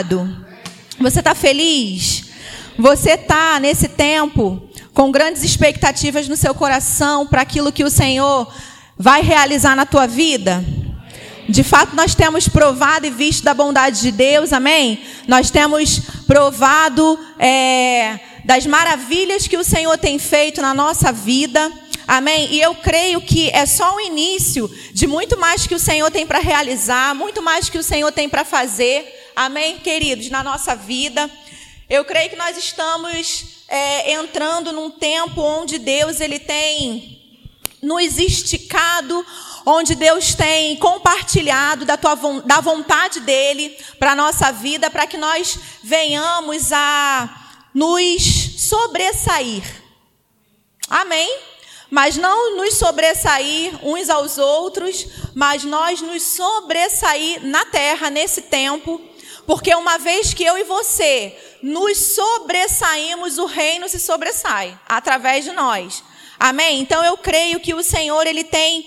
Você está feliz? Você está nesse tempo com grandes expectativas no seu coração para aquilo que o Senhor vai realizar na tua vida? De fato, nós temos provado e visto da bondade de Deus, amém? Nós temos provado das maravilhas que o Senhor tem feito na nossa vida, amém? E eu creio que é só o início de muito mais que o Senhor tem para realizar, muito mais que o Senhor tem para fazer, amém, queridos, na nossa vida. Eu creio que nós estamos entrando num tempo onde Deus ele tem nos esticado, onde Deus tem compartilhado da vontade dEle para a nossa vida, para que nós venhamos a nos sobressair. Amém? Mas não nos sobressair uns aos outros, mas nós nos sobressair na terra nesse tempo, porque uma vez que eu e você nos sobressaímos, o reino se sobressai através de nós. Amém? Então eu creio que o Senhor ele tem,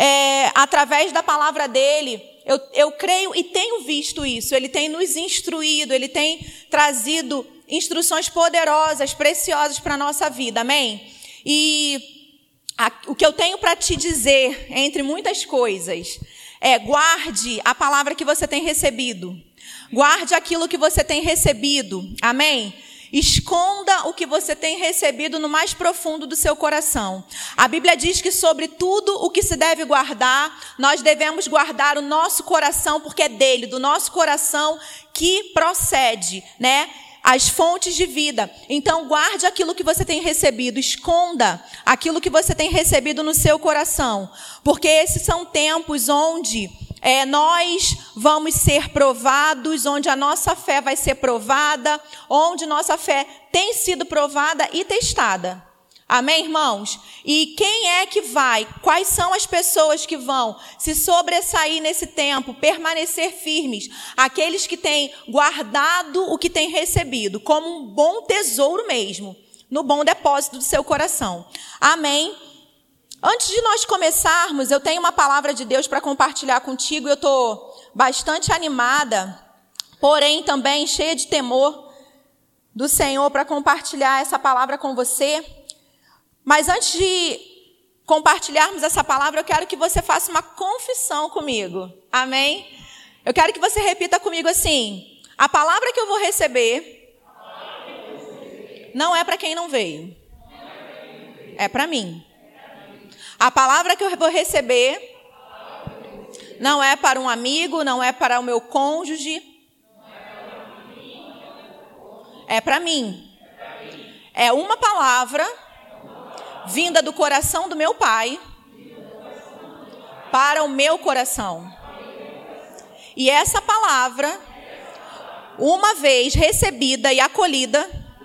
através da palavra dele, eu creio e tenho visto isso, ele tem nos instruído, ele tem trazido instruções poderosas, preciosas para a nossa vida, amém? E o que eu tenho para te dizer, entre muitas coisas, guarde a palavra que você tem recebido, guarde aquilo que você tem recebido, amém? Esconda o que você tem recebido no mais profundo do seu coração. A Bíblia diz que sobre tudo o que se deve guardar, nós devemos guardar o nosso coração, porque é dele, do nosso coração que procede, né? As fontes de vida. Então guarde aquilo que você tem recebido, esconda aquilo que você tem recebido no seu coração, porque esses são tempos onde nós vamos ser provados, onde a nossa fé vai ser provada, onde nossa fé tem sido provada e testada. Amém, irmãos? E quem é que vai? Quais são as pessoas que vão se sobressair nesse tempo, permanecer firmes? Aqueles que têm guardado o que têm recebido, como um bom tesouro mesmo, no bom depósito do seu coração. Amém? Antes de nós começarmos, eu tenho uma palavra de Deus para compartilhar contigo. Eu estou bastante animada, porém também cheia de temor do Senhor para compartilhar essa palavra com você. Mas antes de compartilharmos essa palavra, eu quero que você faça uma confissão comigo. Amém? Eu quero que você repita comigo assim: a palavra que eu vou receber não é para quem não veio, é para mim. A palavra que eu vou receber não é para um amigo, não é para o meu cônjuge, é para mim. É uma palavra vinda do coração do meu Pai para o meu coração. E essa palavra, uma vez recebida e acolhida,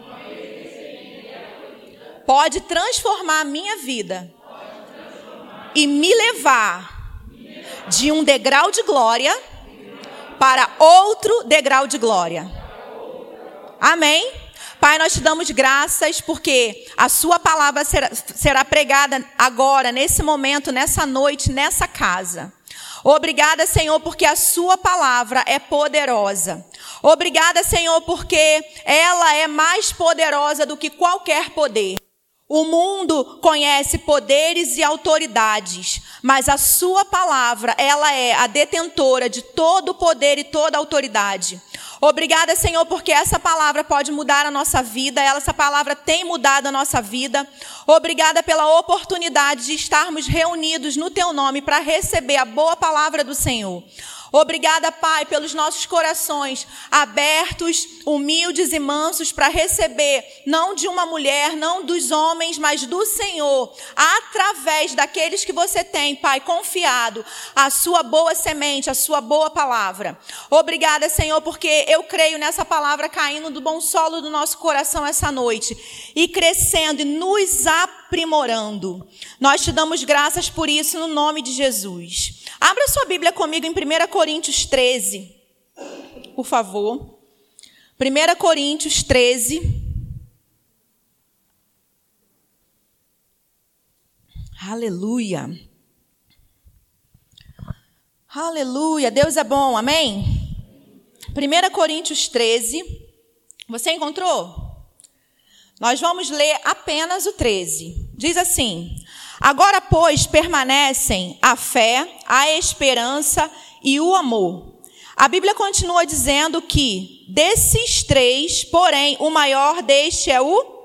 pode transformar a minha vida e me levar de um degrau de glória para outro degrau de glória. Amém? Pai, nós te damos graças porque a sua palavra será pregada agora, nesse momento, nessa noite, nessa casa. Obrigada, Senhor, porque a sua palavra é poderosa. Obrigada, Senhor, porque ela é mais poderosa do que qualquer poder. O mundo conhece poderes e autoridades, mas a sua palavra, ela é a detentora de todo o poder e toda a autoridade. Obrigada, Senhor, porque essa palavra pode mudar a nossa vida, essa palavra tem mudado a nossa vida. Obrigada pela oportunidade de estarmos reunidos no teu nome para receber a boa palavra do Senhor. Obrigada, Pai, pelos nossos corações abertos, humildes e mansos para receber, não de uma mulher, não dos homens, mas do Senhor, através daqueles que você tem, Pai, confiado, a sua boa semente, a sua boa palavra. Obrigada, Senhor, porque eu creio nessa palavra caindo do bom solo do nosso coração essa noite e crescendo e nos aprimorando. Nós te damos graças por isso no nome de Jesus. Abra sua Bíblia comigo em 1 Coríntios 13, por favor. 1 Coríntios 13. Aleluia. Aleluia. Deus é bom, amém? 1 Coríntios 13. Você encontrou? Nós vamos ler apenas o 13. Diz assim: agora, pois, permanecem a fé, a esperança e o amor. A Bíblia continua dizendo que desses três, porém, o maior deste é o?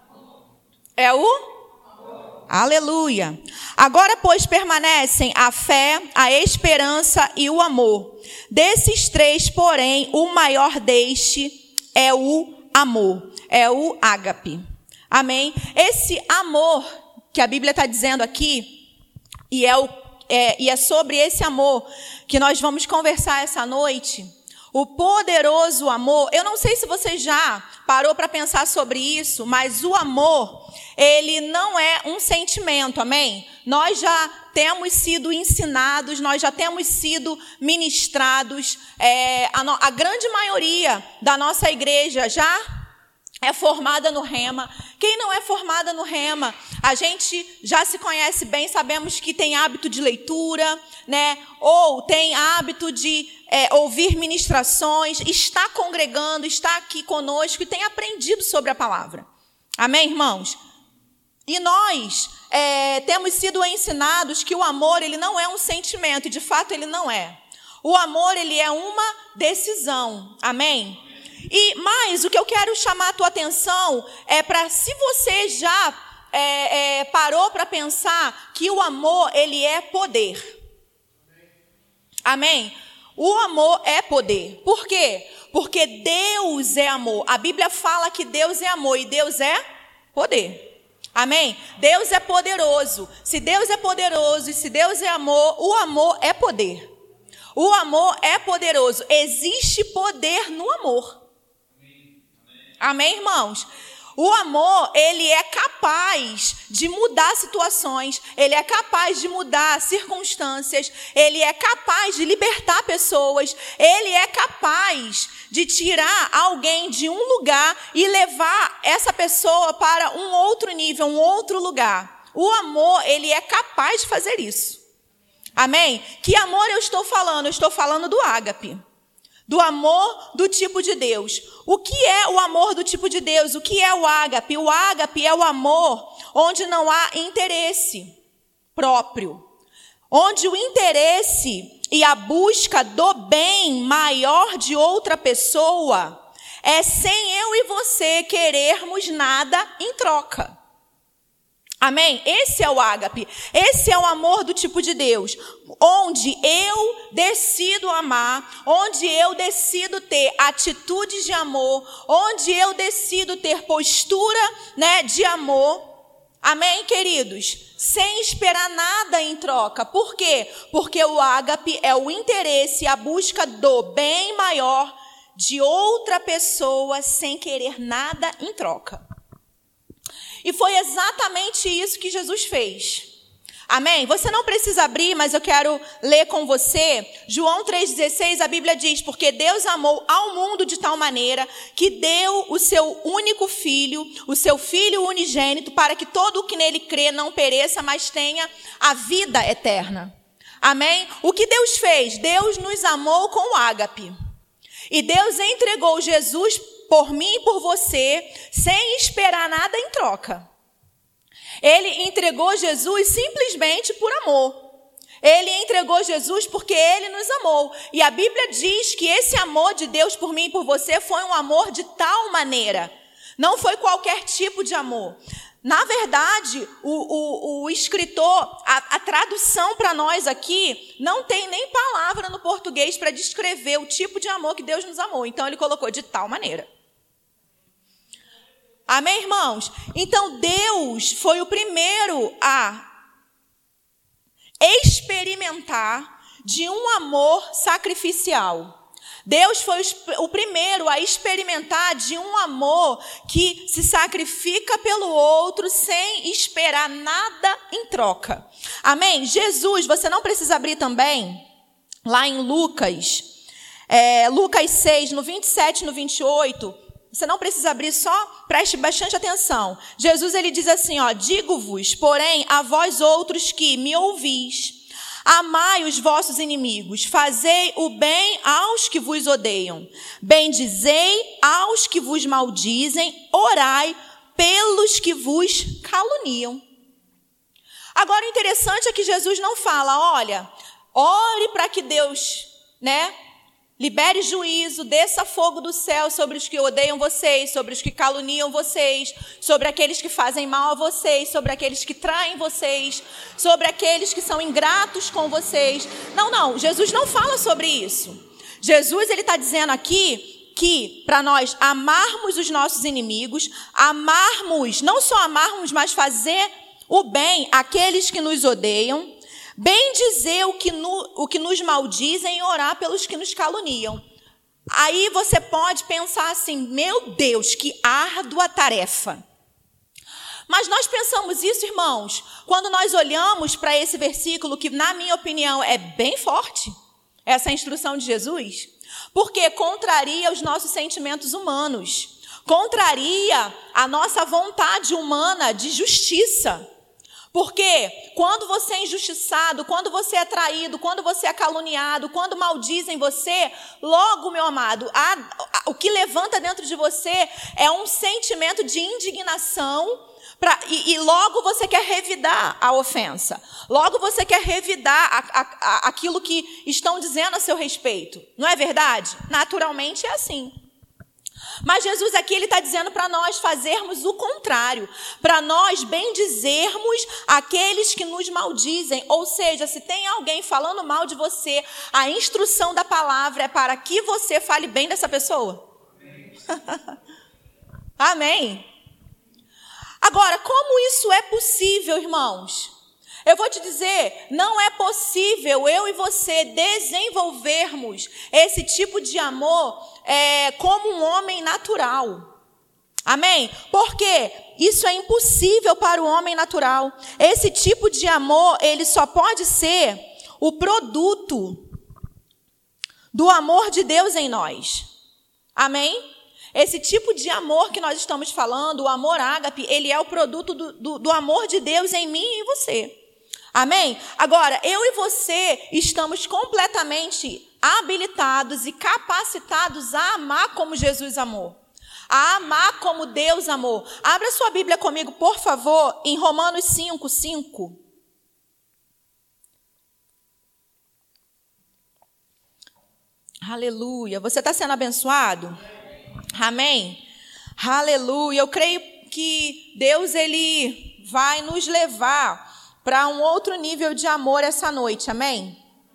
Aleluia. Agora, pois, permanecem a fé, a esperança e o amor. Desses três, porém, o maior deste é o amor. É o ágape. Amém? Esse amor que a Bíblia está dizendo aqui, e é sobre esse amor que nós vamos conversar essa noite. O poderoso amor. Eu não sei se você já parou para pensar sobre isso, mas o amor, ele não é um sentimento, amém? Nós já temos sido ensinados, nós já temos sido ministrados, a grande maioria da nossa igreja já é formada no Rema. Quem não é formada no Rema, a gente já se conhece bem, sabemos que tem hábito de leitura, né? Ou tem hábito de ouvir ministrações, está congregando, está aqui conosco e tem aprendido sobre a palavra. Amém, irmãos? E nós temos sido ensinados que o amor, ele não é um sentimento, e de fato ele não é. O amor, ele é uma decisão. Amém? Mas o que eu quero chamar a tua atenção é para, se você já parou para pensar que o amor, ele é poder. Amém? O amor é poder. Por quê? Porque Deus é amor. A Bíblia fala que Deus é amor e Deus é poder. Amém? Deus é poderoso. Se Deus é poderoso e se Deus é amor, o amor é poder. O amor é poderoso. Existe poder no amor. Amém, irmãos? O amor, ele é capaz de mudar situações, ele é capaz de mudar circunstâncias, ele é capaz de libertar pessoas, ele é capaz de tirar alguém de um lugar e levar essa pessoa para um outro nível, um outro lugar. O amor, ele é capaz de fazer isso. Amém? Que amor eu estou falando? Eu estou falando do ágape. Do amor do tipo de Deus. O que é o amor do tipo de Deus? O que é o ágape? O ágape é o amor onde não há interesse próprio. Onde o interesse e a busca do bem maior de outra pessoa é sem eu e você querermos nada em troca. Amém? Esse é o ágape. Esse é o amor do tipo de Deus. Onde eu decido amar, onde eu decido ter atitudes de amor, onde eu decido ter postura, né, de amor. Amém, queridos? Sem esperar nada em troca. Por quê? Porque o ágape é o interesse, a busca do bem maior de outra pessoa sem querer nada em troca. E foi exatamente isso que Jesus fez. Amém? Você não precisa abrir, mas eu quero ler com você. João 3,16, a Bíblia diz: porque Deus amou ao mundo de tal maneira que deu o seu único filho, o seu filho unigênito, para que todo o que nele crê não pereça, mas tenha a vida eterna. Amém? O que Deus fez? Deus nos amou com o ágape. E Deus entregou Jesus por mim e por você, sem esperar nada em troca. Ele entregou Jesus simplesmente por amor. Ele entregou Jesus porque Ele nos amou. E a Bíblia diz que esse amor de Deus por mim e por você foi um amor de tal maneira. Não foi qualquer tipo de amor. Na verdade, o escritor, a tradução para nós aqui, não tem nem palavra no português para descrever o tipo de amor que Deus nos amou. Então, ele colocou de tal maneira. Amém, irmãos? Então, Deus foi o primeiro a experimentar de um amor sacrificial. Deus foi o primeiro a experimentar de um amor que se sacrifica pelo outro sem esperar nada em troca. Amém? Jesus, você não precisa abrir também, lá em Lucas 6, no 27 e no 28... Você não precisa abrir, só preste bastante atenção. Jesus, ele diz assim, digo-vos, porém, a vós outros que me ouvis, Amai os vossos inimigos, fazei o bem aos que vos odeiam, bendizei aos que vos maldizem, orai pelos que vos caluniam. Agora, o interessante é que Jesus não fala, olha, ore para que Deus, libere juízo, desça fogo do céu sobre os que odeiam vocês, sobre os que caluniam vocês, sobre aqueles que fazem mal a vocês, sobre aqueles que traem vocês, sobre aqueles que são ingratos com vocês. Não, Jesus não fala sobre isso. Jesus, ele está dizendo aqui que para nós amarmos os nossos inimigos, não só amarmos, mas fazer o bem àqueles que nos odeiam, bendizer o que nos maldizem e orar pelos que nos caluniam. Aí você pode pensar assim, meu Deus, que árdua tarefa. Mas nós pensamos isso, irmãos, quando nós olhamos para esse versículo, que na minha opinião é bem forte, essa instrução de Jesus, porque contraria os nossos sentimentos humanos, contraria a nossa vontade humana de justiça. Porque quando você é injustiçado, quando você é traído, quando você é caluniado, quando maldizem você, logo, meu amado, o que levanta dentro de você é um sentimento de indignação, e logo você quer revidar a ofensa. Logo você quer revidar aquilo que estão dizendo a seu respeito. Não é verdade? Naturalmente é assim. Mas Jesus aqui, ele está dizendo para nós fazermos o contrário, para nós bendizermos aqueles que nos maldizem. Ou seja, se tem alguém falando mal de você, a instrução da palavra é para que você fale bem dessa pessoa. Amém? Agora, como isso é possível, irmãos? Eu vou te dizer, não é possível eu e você desenvolvermos esse tipo de amor como um homem natural. Amém? Porque isso é impossível para o homem natural. Esse tipo de amor, ele só pode ser o produto do amor de Deus em nós. Amém? Esse tipo de amor que nós estamos falando, o amor ágape, ele é o produto do amor de Deus em mim e em você. Amém? Agora, eu e você estamos completamente habilitados e capacitados a amar como Jesus amou. A amar como Deus amou. Abra sua Bíblia comigo, por favor, em Romanos 5:5. Aleluia. Você está sendo abençoado? Amém? Aleluia. Eu creio que Deus, ele vai nos levar para um outro nível de amor essa noite, amém?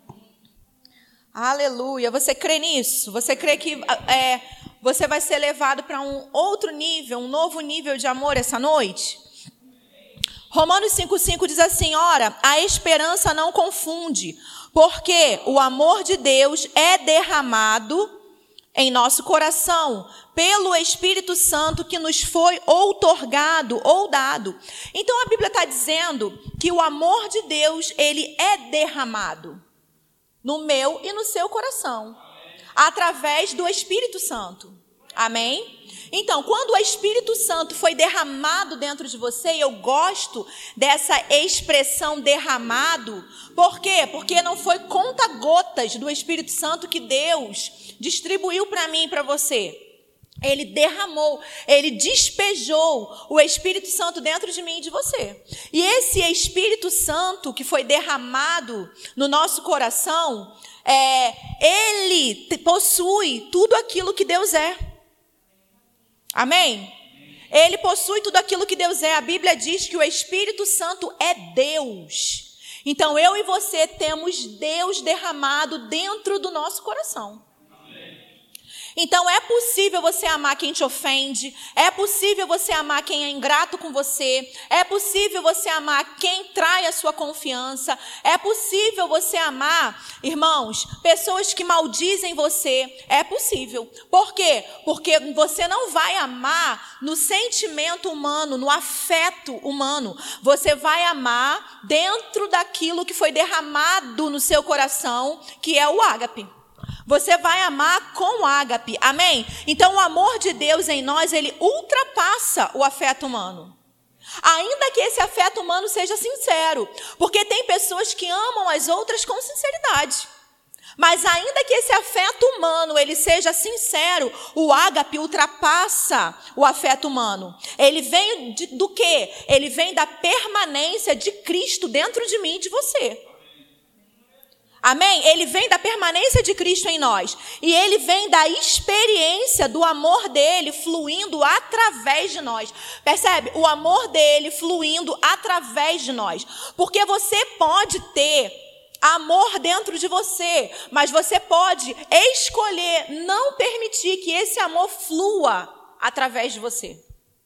Aleluia. Você crê nisso? Você crê que você vai ser levado para um outro nível, um novo nível de amor essa noite? Romanos 5:5 diz assim, ora, a esperança não confunde, porque o amor de Deus é derramado em nosso coração, pelo Espírito Santo que nos foi outorgado ou dado. Então a Bíblia está dizendo que o amor de Deus, ele é derramado no meu e no seu coração, através do Espírito Santo. Amém? Então, quando o Espírito Santo foi derramado dentro de você, e eu gosto dessa expressão derramado, por quê? Porque não foi conta-gotas do Espírito Santo que Deus distribuiu para mim e para você. Ele derramou, ele despejou o Espírito Santo dentro de mim e de você. E esse Espírito Santo que foi derramado no nosso coração, ele possui tudo aquilo que Deus é. Amém? Ele possui tudo aquilo que Deus é. A Bíblia diz que o Espírito Santo é Deus. Então eu e você temos Deus derramado dentro do nosso coração. Então é possível você amar quem te ofende, é possível você amar quem é ingrato com você, é possível você amar quem trai a sua confiança, é possível você amar, irmãos, pessoas que maldizem você, é possível. Por quê? Porque você não vai amar no sentimento humano, no afeto humano, você vai amar dentro daquilo que foi derramado no seu coração, que é o ágape. Você vai amar com ágape, amém? Então o amor de Deus em nós, ele ultrapassa o afeto humano. Ainda que esse afeto humano seja sincero, porque tem pessoas que amam as outras com sinceridade. Mas ainda que esse afeto humano ele seja sincero, o ágape ultrapassa o afeto humano. Ele vem do quê? Ele vem da permanência de Cristo dentro de mim e de você. Amém? Ele vem da permanência de Cristo em nós. E ele vem da experiência do amor dele fluindo através de nós. Percebe? O amor dele fluindo através de nós. Porque você pode ter amor dentro de você, mas você pode escolher não permitir que esse amor flua através de você.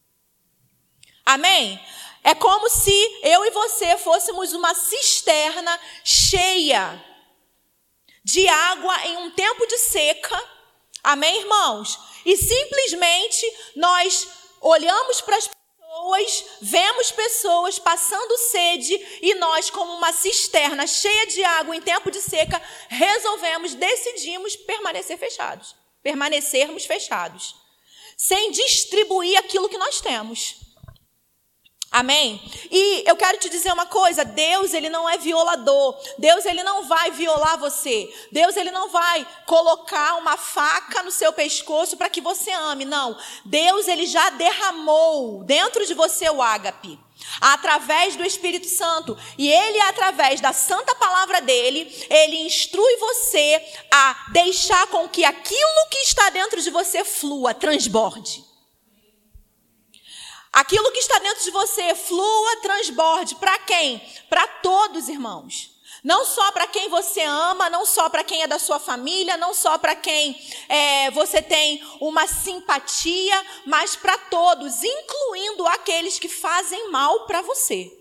Amém? É como se eu e você fôssemos uma cisterna cheia de água em um tempo de seca. Amém, irmãos? E simplesmente nós olhamos para as pessoas, vemos pessoas passando sede e nós, como uma cisterna cheia de água em tempo de seca, decidimos permanecermos fechados, sem distribuir aquilo que nós temos. Amém? E eu quero te dizer uma coisa, Deus, ele não é violador. Deus, ele não vai violar você. Deus, ele não vai colocar uma faca no seu pescoço para que você ame, não. Deus, ele já derramou dentro de você o ágape, através do Espírito Santo. E ele, através da santa palavra dele, ele instrui você a deixar com que aquilo que está dentro de você flua, transborde. Aquilo que está dentro de você flua, transborde. Para quem? Para todos, irmãos. Não só para quem você ama, não só para quem é da sua família, não só para quem você tem uma simpatia, mas para todos, incluindo aqueles que fazem mal para você.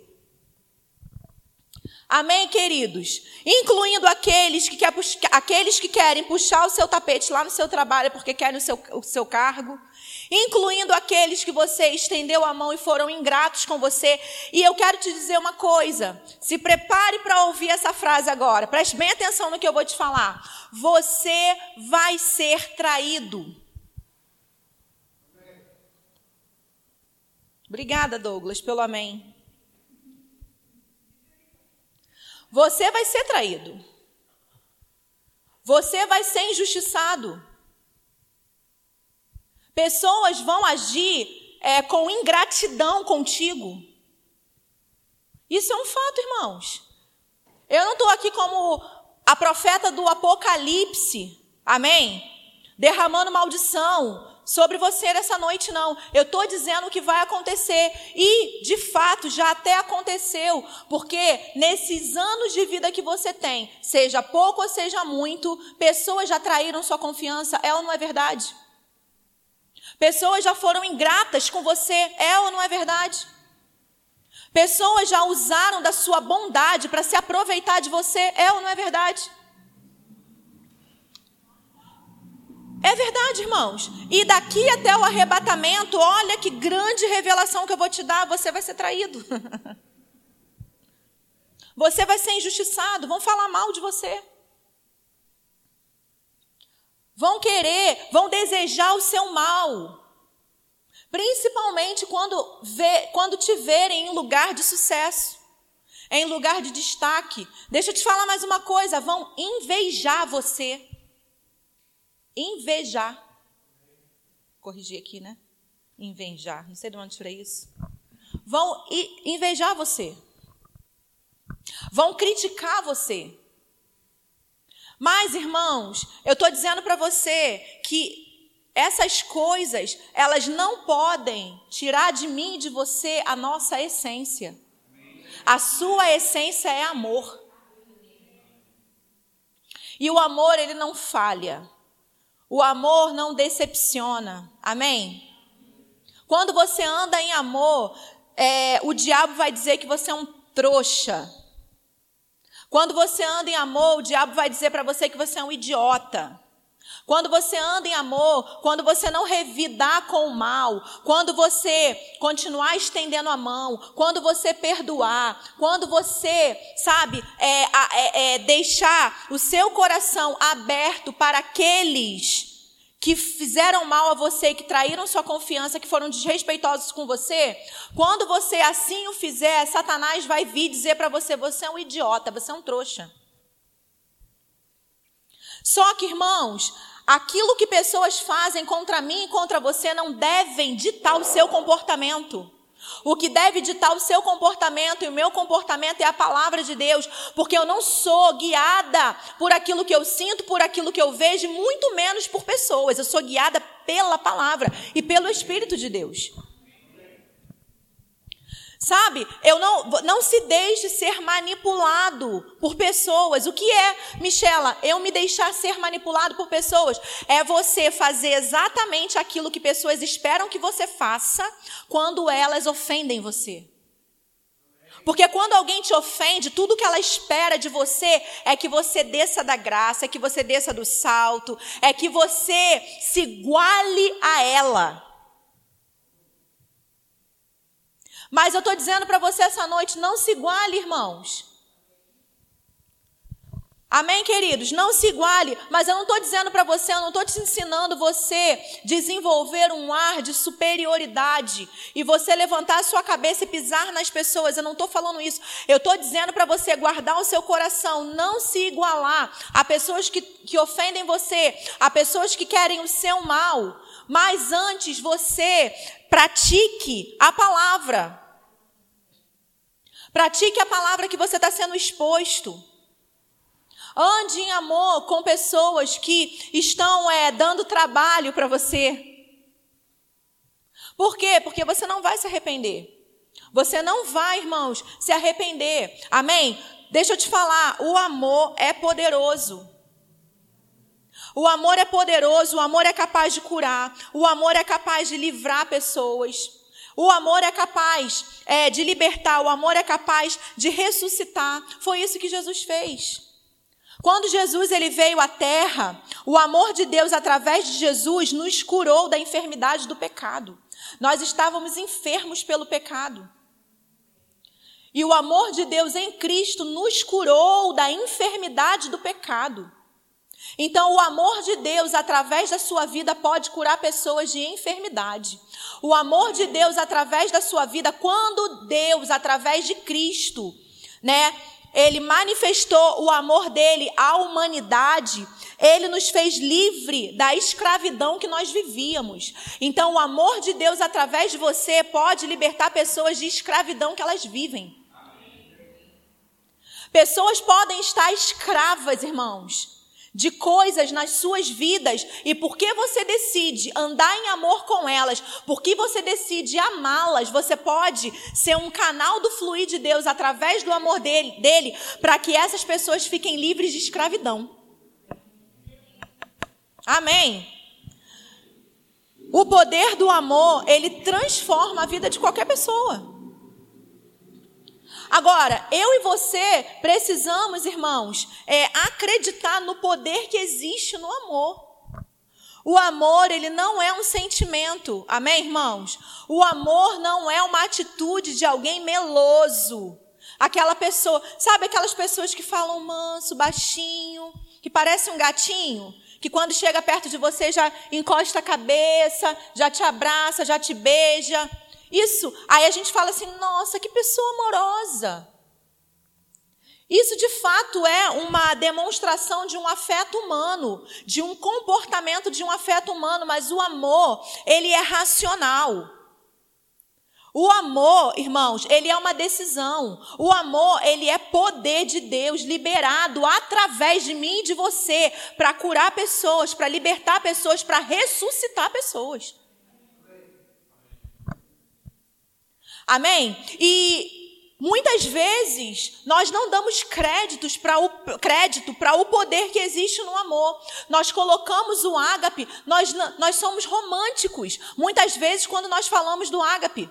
Amém, queridos? Incluindo aqueles que querem puxar o seu tapete lá no seu trabalho porque querem o seu cargo. Incluindo aqueles que você estendeu a mão e foram ingratos com você. E eu quero te dizer uma coisa. Se prepare para ouvir essa frase agora. Preste bem atenção no que eu vou te falar. Você vai ser traído. Obrigada, Douglas, pelo amém. Você vai ser traído. Você vai ser injustiçado. Pessoas vão agir com ingratidão contigo. Isso é um fato, irmãos. Eu não estou aqui como a profeta do Apocalipse, amém? Derramando maldição sobre você nessa noite, não. Eu estou dizendo o que vai acontecer. E, de fato, já até aconteceu. Porque nesses anos de vida que você tem, seja pouco ou seja muito, pessoas já traíram sua confiança. É ou não é verdade? Pessoas já foram ingratas com você, é ou não é verdade? Pessoas já usaram da sua bondade para se aproveitar de você, é ou não é verdade? É verdade, irmãos. E daqui até o arrebatamento, olha que grande revelação que eu vou te dar, você vai ser traído. Você vai ser injustiçado, vão falar mal de você. Vão desejar o seu mal. Principalmente quando te verem em lugar de sucesso, em lugar de destaque. Deixa eu te falar mais uma coisa, vão invejar você. Invejar. Corrigir aqui, né? Invejar, não sei de onde tirei isso. Vão invejar você. Vão criticar você. Mas, irmãos, eu estou dizendo para você que essas coisas, elas não podem tirar de mim e de você a nossa essência. A sua essência é amor. E o amor, ele não falha. O amor não decepciona. Amém? Quando você anda em amor, o diabo vai dizer que você é um trouxa. Quando você anda em amor, o diabo vai dizer para você que você é um idiota. Quando você anda em amor, quando você não revidar com o mal, quando você continuar estendendo a mão, quando você perdoar, quando você, deixar o seu coração aberto para aqueles que fizeram mal a você, que traíram sua confiança, que foram desrespeitosos com você, quando você assim o fizer, Satanás vai vir dizer para você, você é um idiota, você é um trouxa. Só que, irmãos, aquilo que pessoas fazem contra mim e contra você não devem ditar o seu comportamento. O que deve ditar o seu comportamento e o meu comportamento é a palavra de Deus, porque eu não sou guiada por aquilo que eu sinto, por aquilo que eu vejo, e muito menos por pessoas. Eu sou guiada pela palavra e pelo Espírito de Deus. Sabe, não se deixe ser manipulado por pessoas. O que é, Michela, eu me deixar ser manipulado por pessoas? É você fazer exatamente aquilo que pessoas esperam que você faça quando elas ofendem você. Porque quando alguém te ofende, tudo que ela espera de você é que você desça da graça, é que você desça do salto, é que você se iguale a ela. Mas eu estou dizendo para você essa noite, não se iguale, irmãos. Amém, queridos? Não se iguale. Mas eu não estou dizendo para você, eu não estou te ensinando você desenvolver um ar de superioridade e você levantar a sua cabeça e pisar nas pessoas. Eu não estou falando isso. Eu estou dizendo para você guardar o seu coração, não se igualar a pessoas que ofendem você, a pessoas que querem o seu mal. Mas antes você pratique a palavra. Pratique a palavra que você está sendo exposto. Ande em amor com pessoas que estão dando trabalho para você. Por quê? Porque você não vai se arrepender. Você não vai, irmãos, se arrepender. Amém? Deixa eu te falar, o amor é poderoso. O amor é poderoso, o amor é capaz de curar, o amor é capaz de livrar pessoas, o amor é capaz de libertar, o amor é capaz de ressuscitar. Foi isso que Jesus fez. Quando Jesus ele veio à terra, o amor de Deus através de Jesus nos curou da enfermidade do pecado. Nós estávamos enfermos pelo pecado. E o amor de Deus em Cristo nos curou da enfermidade do pecado. Então, o amor de Deus, através da sua vida, pode curar pessoas de enfermidade. O amor de Deus, através da sua vida, quando Deus, através de Cristo, Ele manifestou o amor dele à humanidade, ele nos fez livre da escravidão que nós vivíamos. Então, o amor de Deus, através de você, pode libertar pessoas de escravidão que elas vivem. Pessoas podem estar escravas, irmãos, de coisas nas suas vidas, e porque você decide andar em amor com elas, porque você decide amá-las, você pode ser um canal do fluir de Deus através do amor dele para que essas pessoas fiquem livres de escravidão. Amém? O poder do amor, ele transforma a vida de qualquer pessoa. Agora, eu e você precisamos, irmãos, acreditar no poder que existe no amor. O amor, ele não é um sentimento, amém, irmãos? O amor não é uma atitude de alguém meloso. Aquela pessoa, sabe aquelas pessoas que falam manso, baixinho, que parece um gatinho, que quando chega perto de você já encosta a cabeça, já te abraça, já te beija. Isso, aí a gente fala assim, nossa, que pessoa amorosa. Isso de fato é uma demonstração de um afeto humano, de um comportamento de um afeto humano, mas o amor, ele é racional. O amor, irmãos, ele é uma decisão. O amor, ele é poder de Deus liberado através de mim e de você para curar pessoas, para libertar pessoas, para ressuscitar pessoas. Amém? E muitas vezes nós não damos crédito para o poder que existe no amor. Nós colocamos o ágape, nós somos românticos. Muitas vezes quando nós falamos do ágape.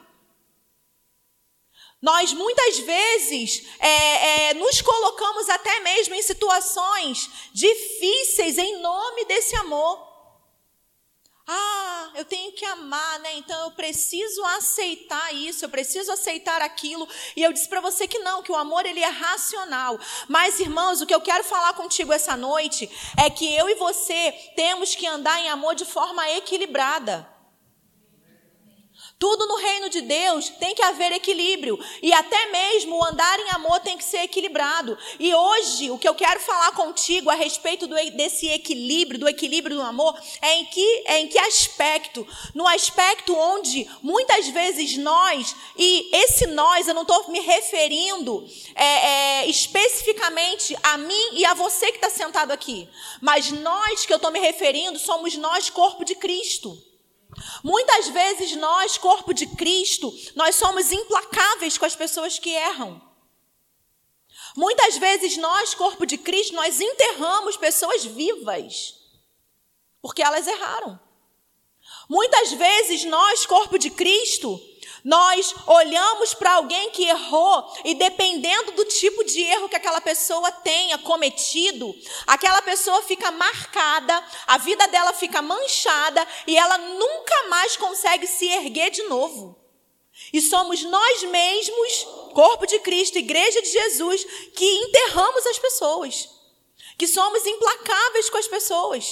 Nós muitas vezes nos colocamos até mesmo em situações difíceis em nome desse amor. Eu tenho que amar, né? Então eu preciso aceitar isso, eu preciso aceitar aquilo. E eu disse para você que não, que o amor ele é racional. Mas, irmãos, o que eu quero falar contigo essa noite é que eu e você temos que andar em amor de forma equilibrada. Tudo no reino de Deus tem que haver equilíbrio. E até mesmo o andar em amor tem que ser equilibrado. E hoje, o que eu quero falar contigo a respeito desse equilíbrio, do equilíbrio do amor, é em que aspecto? No aspecto onde, muitas vezes, nós, e esse nós, eu não estou me referindo especificamente a mim e a você que está sentado aqui. Mas nós que eu estou me referindo, somos nós, corpo de Cristo. Muitas vezes nós, corpo de Cristo, nós somos implacáveis com as pessoas que erram. Muitas vezes nós, corpo de Cristo, nós enterramos pessoas vivas, porque elas erraram. Muitas vezes nós, corpo de Cristo, nós olhamos para alguém que errou e dependendo do tipo de erro que aquela pessoa tenha cometido, aquela pessoa fica marcada, a vida dela fica manchada e ela nunca mais consegue se erguer de novo. E somos nós mesmos, corpo de Cristo, igreja de Jesus, que enterramos as pessoas, que somos implacáveis com as pessoas.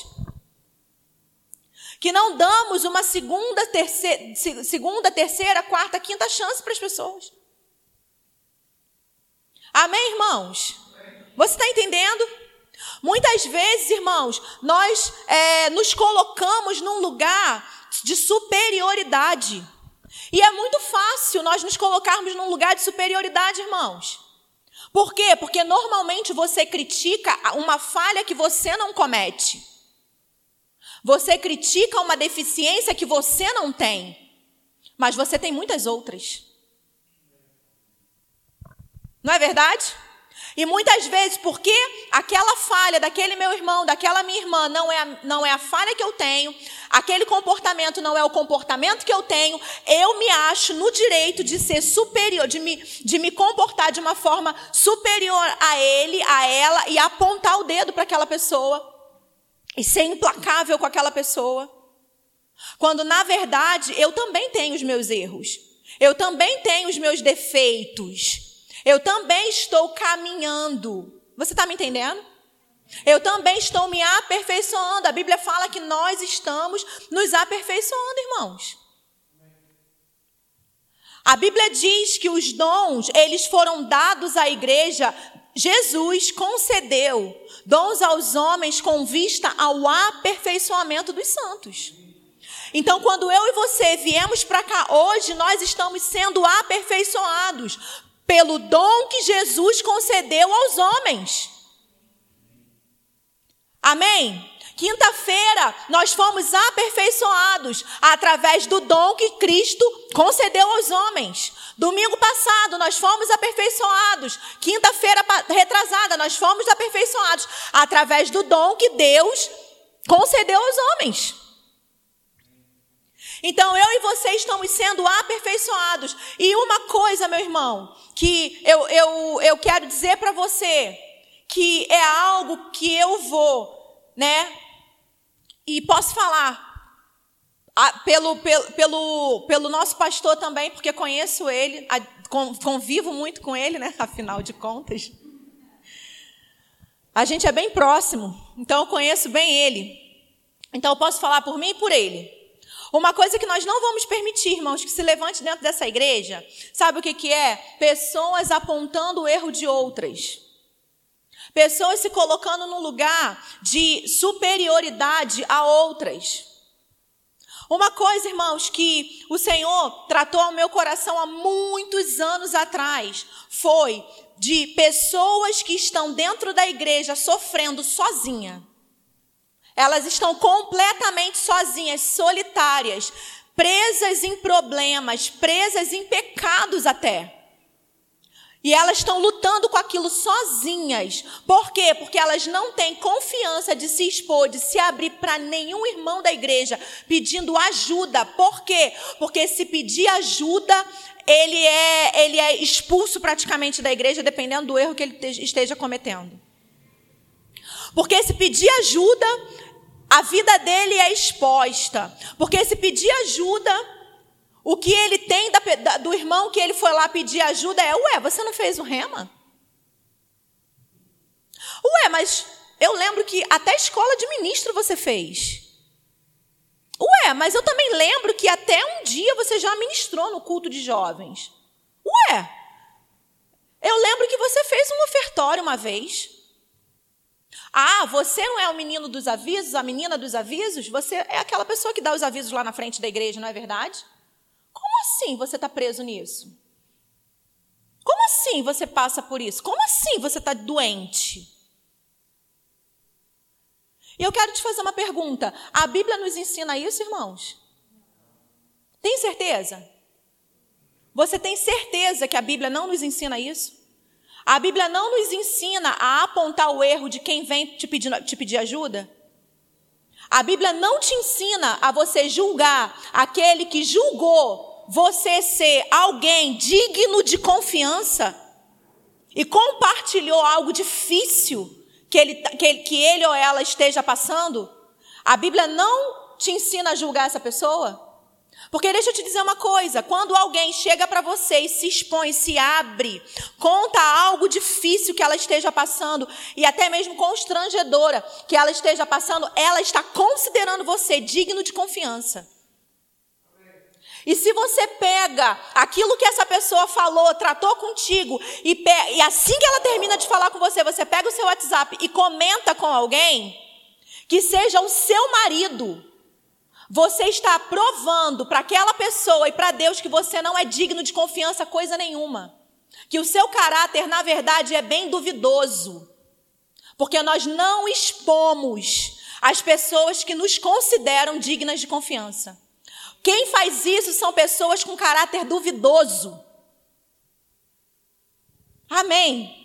Que não damos uma segunda, terceira, quarta, quinta chance para as pessoas. Amém, irmãos? Você está entendendo? Muitas vezes, irmãos, nós nos colocamos num lugar de superioridade. E é muito fácil nós nos colocarmos num lugar de superioridade, irmãos. Por quê? Porque normalmente você critica uma falha que você não comete. Você critica uma deficiência que você não tem, mas você tem muitas outras. Não é verdade? E muitas vezes, porque aquela falha daquele meu irmão, daquela minha irmã, não é a falha que eu tenho, aquele comportamento não é o comportamento que eu tenho, eu me acho no direito de ser superior, de me comportar de uma forma superior a ele, a ela, e apontar o dedo para aquela pessoa. E ser implacável com aquela pessoa. Quando, na verdade, eu também tenho os meus erros. Eu também tenho os meus defeitos. Eu também estou caminhando. Você está me entendendo? Eu também estou me aperfeiçoando. A Bíblia fala que nós estamos nos aperfeiçoando, irmãos. A Bíblia diz que os dons, eles foram dados à igreja. Jesus concedeu dons aos homens com vista ao aperfeiçoamento dos santos. Então, quando eu e você viemos para cá hoje, nós estamos sendo aperfeiçoados pelo dom que Jesus concedeu aos homens. Amém? Quinta-feira, nós fomos aperfeiçoados através do dom que Cristo concedeu aos homens. Domingo passado, nós fomos aperfeiçoados. Quinta-feira retrasada, nós fomos aperfeiçoados através do dom que Deus concedeu aos homens. Então, eu e você estamos sendo aperfeiçoados. E uma coisa, meu irmão, que eu quero dizer para você, que é algo que eu vou, né? E posso falar pelo nosso pastor também, porque conheço ele, convivo muito com ele, né? Afinal de contas. A gente é bem próximo, então eu conheço bem ele. Então eu posso falar por mim e por ele. Uma coisa que nós não vamos permitir, irmãos, que se levante dentro dessa igreja, sabe o que é? Pessoas apontando o erro de outras. Pessoas se colocando no lugar de superioridade a outras. Uma coisa, irmãos, que o Senhor tratou ao meu coração há muitos anos atrás, foi de pessoas que estão dentro da igreja sofrendo sozinha. Elas estão completamente sozinhas, solitárias, presas em problemas, presas em pecados até. E elas estão lutando com aquilo sozinhas. Por quê? Porque elas não têm confiança de se expor, de se abrir para nenhum irmão da igreja pedindo ajuda. Por quê? Porque se pedir ajuda, ele é expulso praticamente da igreja, dependendo do erro que ele esteja cometendo. Porque se pedir ajuda, a vida dele é exposta. Porque se pedir ajuda, o que ele tem do irmão que ele foi lá pedir ajuda é: você não fez o rema? Mas eu lembro que até escola de ministro você fez. Mas eu também lembro que até um dia você já ministrou no culto de jovens. Eu lembro que você fez um ofertório uma vez. Você não é o menino dos avisos, a menina dos avisos? Você é aquela pessoa que dá os avisos lá na frente da igreja, não é verdade? Como assim você está preso nisso? Como assim você passa por isso? Como assim você está doente? E eu quero te fazer uma pergunta. A Bíblia nos ensina isso, irmãos? Tem certeza? Você tem certeza que a Bíblia não nos ensina isso? A Bíblia não nos ensina a apontar o erro de quem vem te pedir ajuda? A Bíblia não te ensina a você julgar aquele que julgou você ser alguém digno de confiança e compartilhou algo difícil que ele ou ela esteja passando? A Bíblia não te ensina a julgar essa pessoa? Porque deixa eu te dizer uma coisa: quando alguém chega para você e se expõe, se abre, conta algo difícil que ela esteja passando, e até mesmo constrangedora que ela esteja passando, ela está considerando você digno de confiança. E se você pega aquilo que essa pessoa falou, tratou contigo, e assim que ela termina de falar com você, você pega o seu WhatsApp e comenta com alguém, que seja o seu marido, você está provando para aquela pessoa e para Deus que você não é digno de confiança coisa nenhuma. Que o seu caráter, na verdade, é bem duvidoso. Porque nós não expomos as pessoas que nos consideram dignas de confiança. Quem faz isso são pessoas com caráter duvidoso. Amém?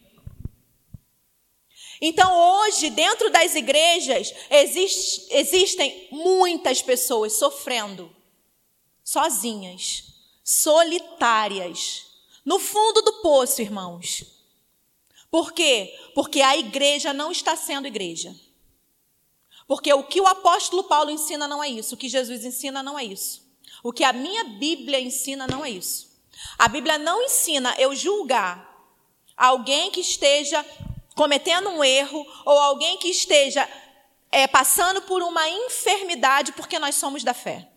Então, hoje, dentro das igrejas, existem muitas pessoas sofrendo, sozinhas, solitárias, no fundo do poço, irmãos. Por quê? Porque a igreja não está sendo igreja. Porque o que o apóstolo Paulo ensina não é isso, o que Jesus ensina não é isso. O que a minha Bíblia ensina não é isso. A Bíblia não ensina eu julgar alguém que esteja cometendo um erro, ou alguém que esteja passando por uma enfermidade porque nós somos da fé.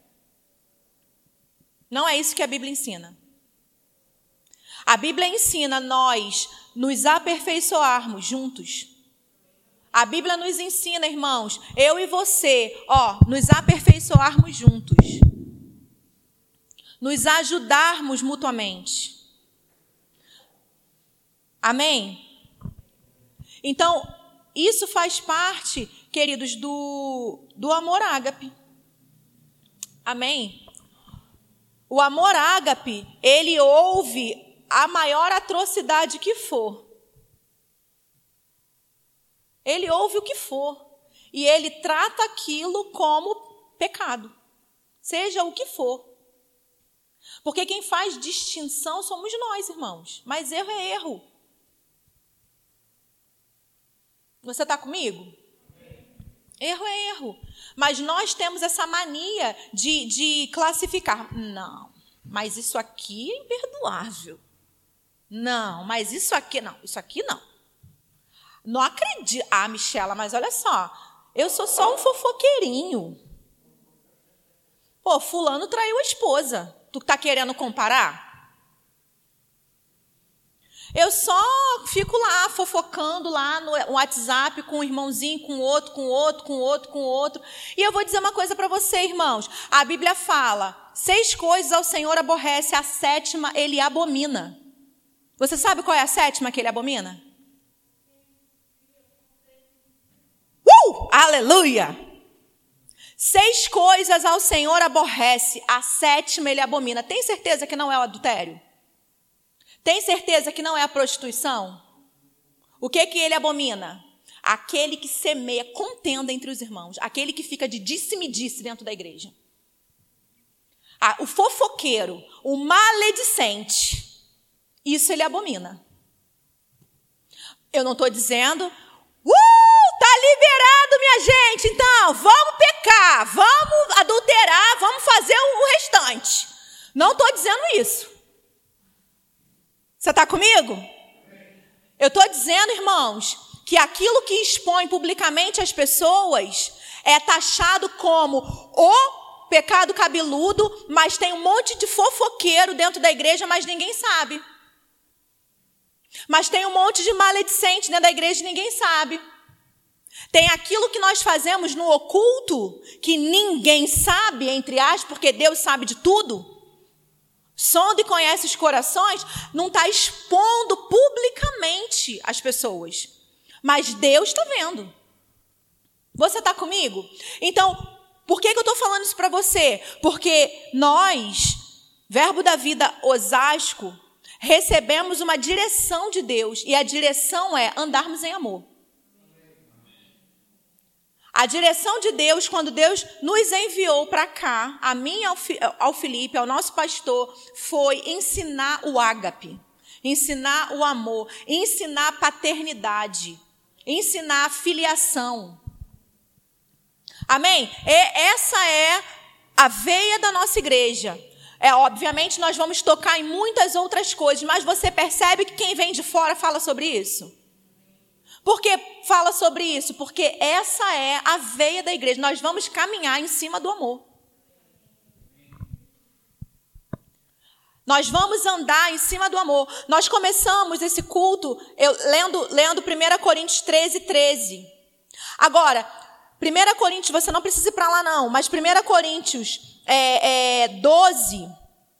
Não é isso que a Bíblia ensina. A Bíblia ensina nós nos aperfeiçoarmos juntos. A Bíblia nos ensina, irmãos, eu e você, nos aperfeiçoarmos juntos. Nos ajudarmos mutuamente. Amém? Então, isso faz parte, queridos, do amor ágape. Amém? O amor ágape, ele ouve a maior atrocidade que for. Ele ouve o que for. E ele trata aquilo como pecado. Seja o que for. Porque quem faz distinção somos nós, irmãos. Mas erro é erro. Você está comigo? Erro é erro. Mas nós temos essa mania de classificar. Não, mas isso aqui é imperdoável. Não, mas isso aqui não. Isso aqui não. Não acredito. Michela, mas olha só. Eu sou só um fofoqueirinho. Fulano traiu a esposa. Tu está querendo comparar? Eu só fico lá, fofocando lá no WhatsApp com um irmãozinho, com outro, com outro, com outro, com outro. E eu vou dizer uma coisa para você, irmãos. A Bíblia fala, 6 coisas ao Senhor aborrece, a 7ª ele abomina. Você sabe qual é a 7ª que ele abomina? Aleluia! 6 coisas ao Senhor aborrece, a 7ª ele abomina. Tem certeza que não é o adultério? Tem certeza que não é a prostituição? O que ele abomina? Aquele que semeia contenda entre os irmãos. Aquele que fica de disse-me-disse dentro da igreja. O fofoqueiro, o maledicente. Isso ele abomina. Eu não estou dizendo, tá liberado, minha gente. Então, vamos pecar, vamos adulterar, vamos fazer o restante. Não estou dizendo isso. Você está comigo? Eu estou dizendo, irmãos, que aquilo que expõe publicamente as pessoas é taxado como o pecado cabeludo, mas tem um monte de fofoqueiro dentro da igreja, mas ninguém sabe. Mas tem um monte de maledicente dentro da igreja e ninguém sabe. Tem aquilo que nós fazemos no oculto, que ninguém sabe, entre aspas, porque Deus sabe de tudo. Sonda e conhece os corações, não está expondo publicamente as pessoas. Mas Deus está vendo. Você está comigo? Então, por que eu estou falando isso para você? Porque nós, Verbo da Vida Osasco, recebemos uma direção de Deus. E a direção é andarmos em amor. A direção de Deus, quando Deus nos enviou para cá, a mim e ao Felipe, ao nosso pastor, foi ensinar o ágape, ensinar o amor, ensinar a paternidade, ensinar a filiação. Amém? Essa é a veia da nossa igreja. Obviamente, nós vamos tocar em muitas outras coisas, mas você percebe que quem vem de fora fala sobre isso? Por que fala sobre isso? Porque essa é a veia da igreja. Nós vamos caminhar em cima do amor. Nós vamos andar em cima do amor. Nós começamos esse culto lendo 1 Coríntios 13. Agora, 1 Coríntios, você não precisa ir para lá não, mas 1 Coríntios 12,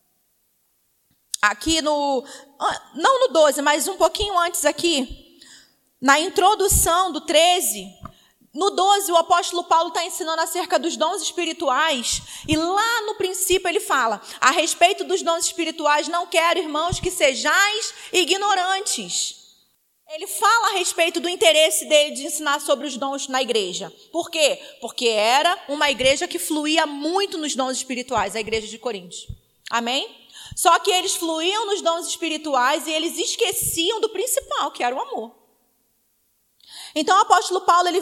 aqui não no 12, mas um pouquinho antes aqui, na introdução do 13, no 12 o apóstolo Paulo está ensinando acerca dos dons espirituais, e lá no princípio ele fala, a respeito dos dons espirituais, não quero, irmãos, que sejais ignorantes. Ele fala a respeito do interesse dele de ensinar sobre os dons na igreja. Por quê? Porque era uma igreja que fluía muito nos dons espirituais, a igreja de Coríntios. Amém? Só que eles fluíam nos dons espirituais e eles esqueciam do principal, que era o amor. Então o apóstolo Paulo, ele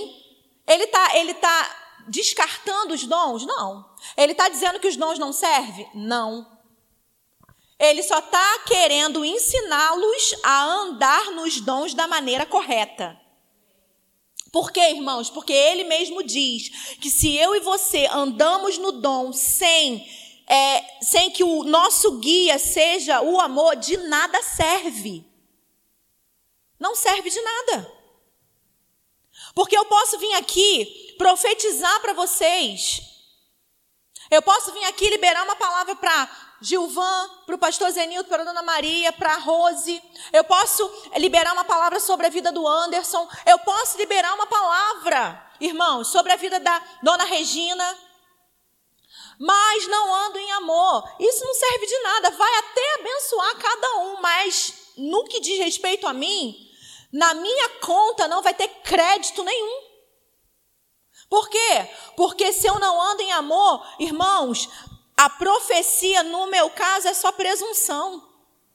tá descartando os dons? Não. Ele está dizendo que os dons não servem? Não. Ele só está querendo ensiná-los a andar nos dons da maneira correta. Por quê, irmãos? Porque ele mesmo diz que se eu e você andamos no dom sem que o nosso guia seja o amor, de nada serve. Não serve de nada. Porque eu posso vir aqui profetizar para vocês. Eu posso vir aqui liberar uma palavra para Gilvan, para o pastor Zenilton, para a dona Maria, para a Rose. Eu posso liberar uma palavra sobre a vida do Anderson. Eu posso liberar uma palavra, irmãos, sobre a vida da dona Regina. Mas não ando em amor. Isso não serve de nada. Vai até abençoar cada um, mas no que diz respeito a mim, na minha conta não vai ter crédito nenhum. Por quê? Porque se eu não ando em amor, irmãos, a profecia, no meu caso, é só presunção.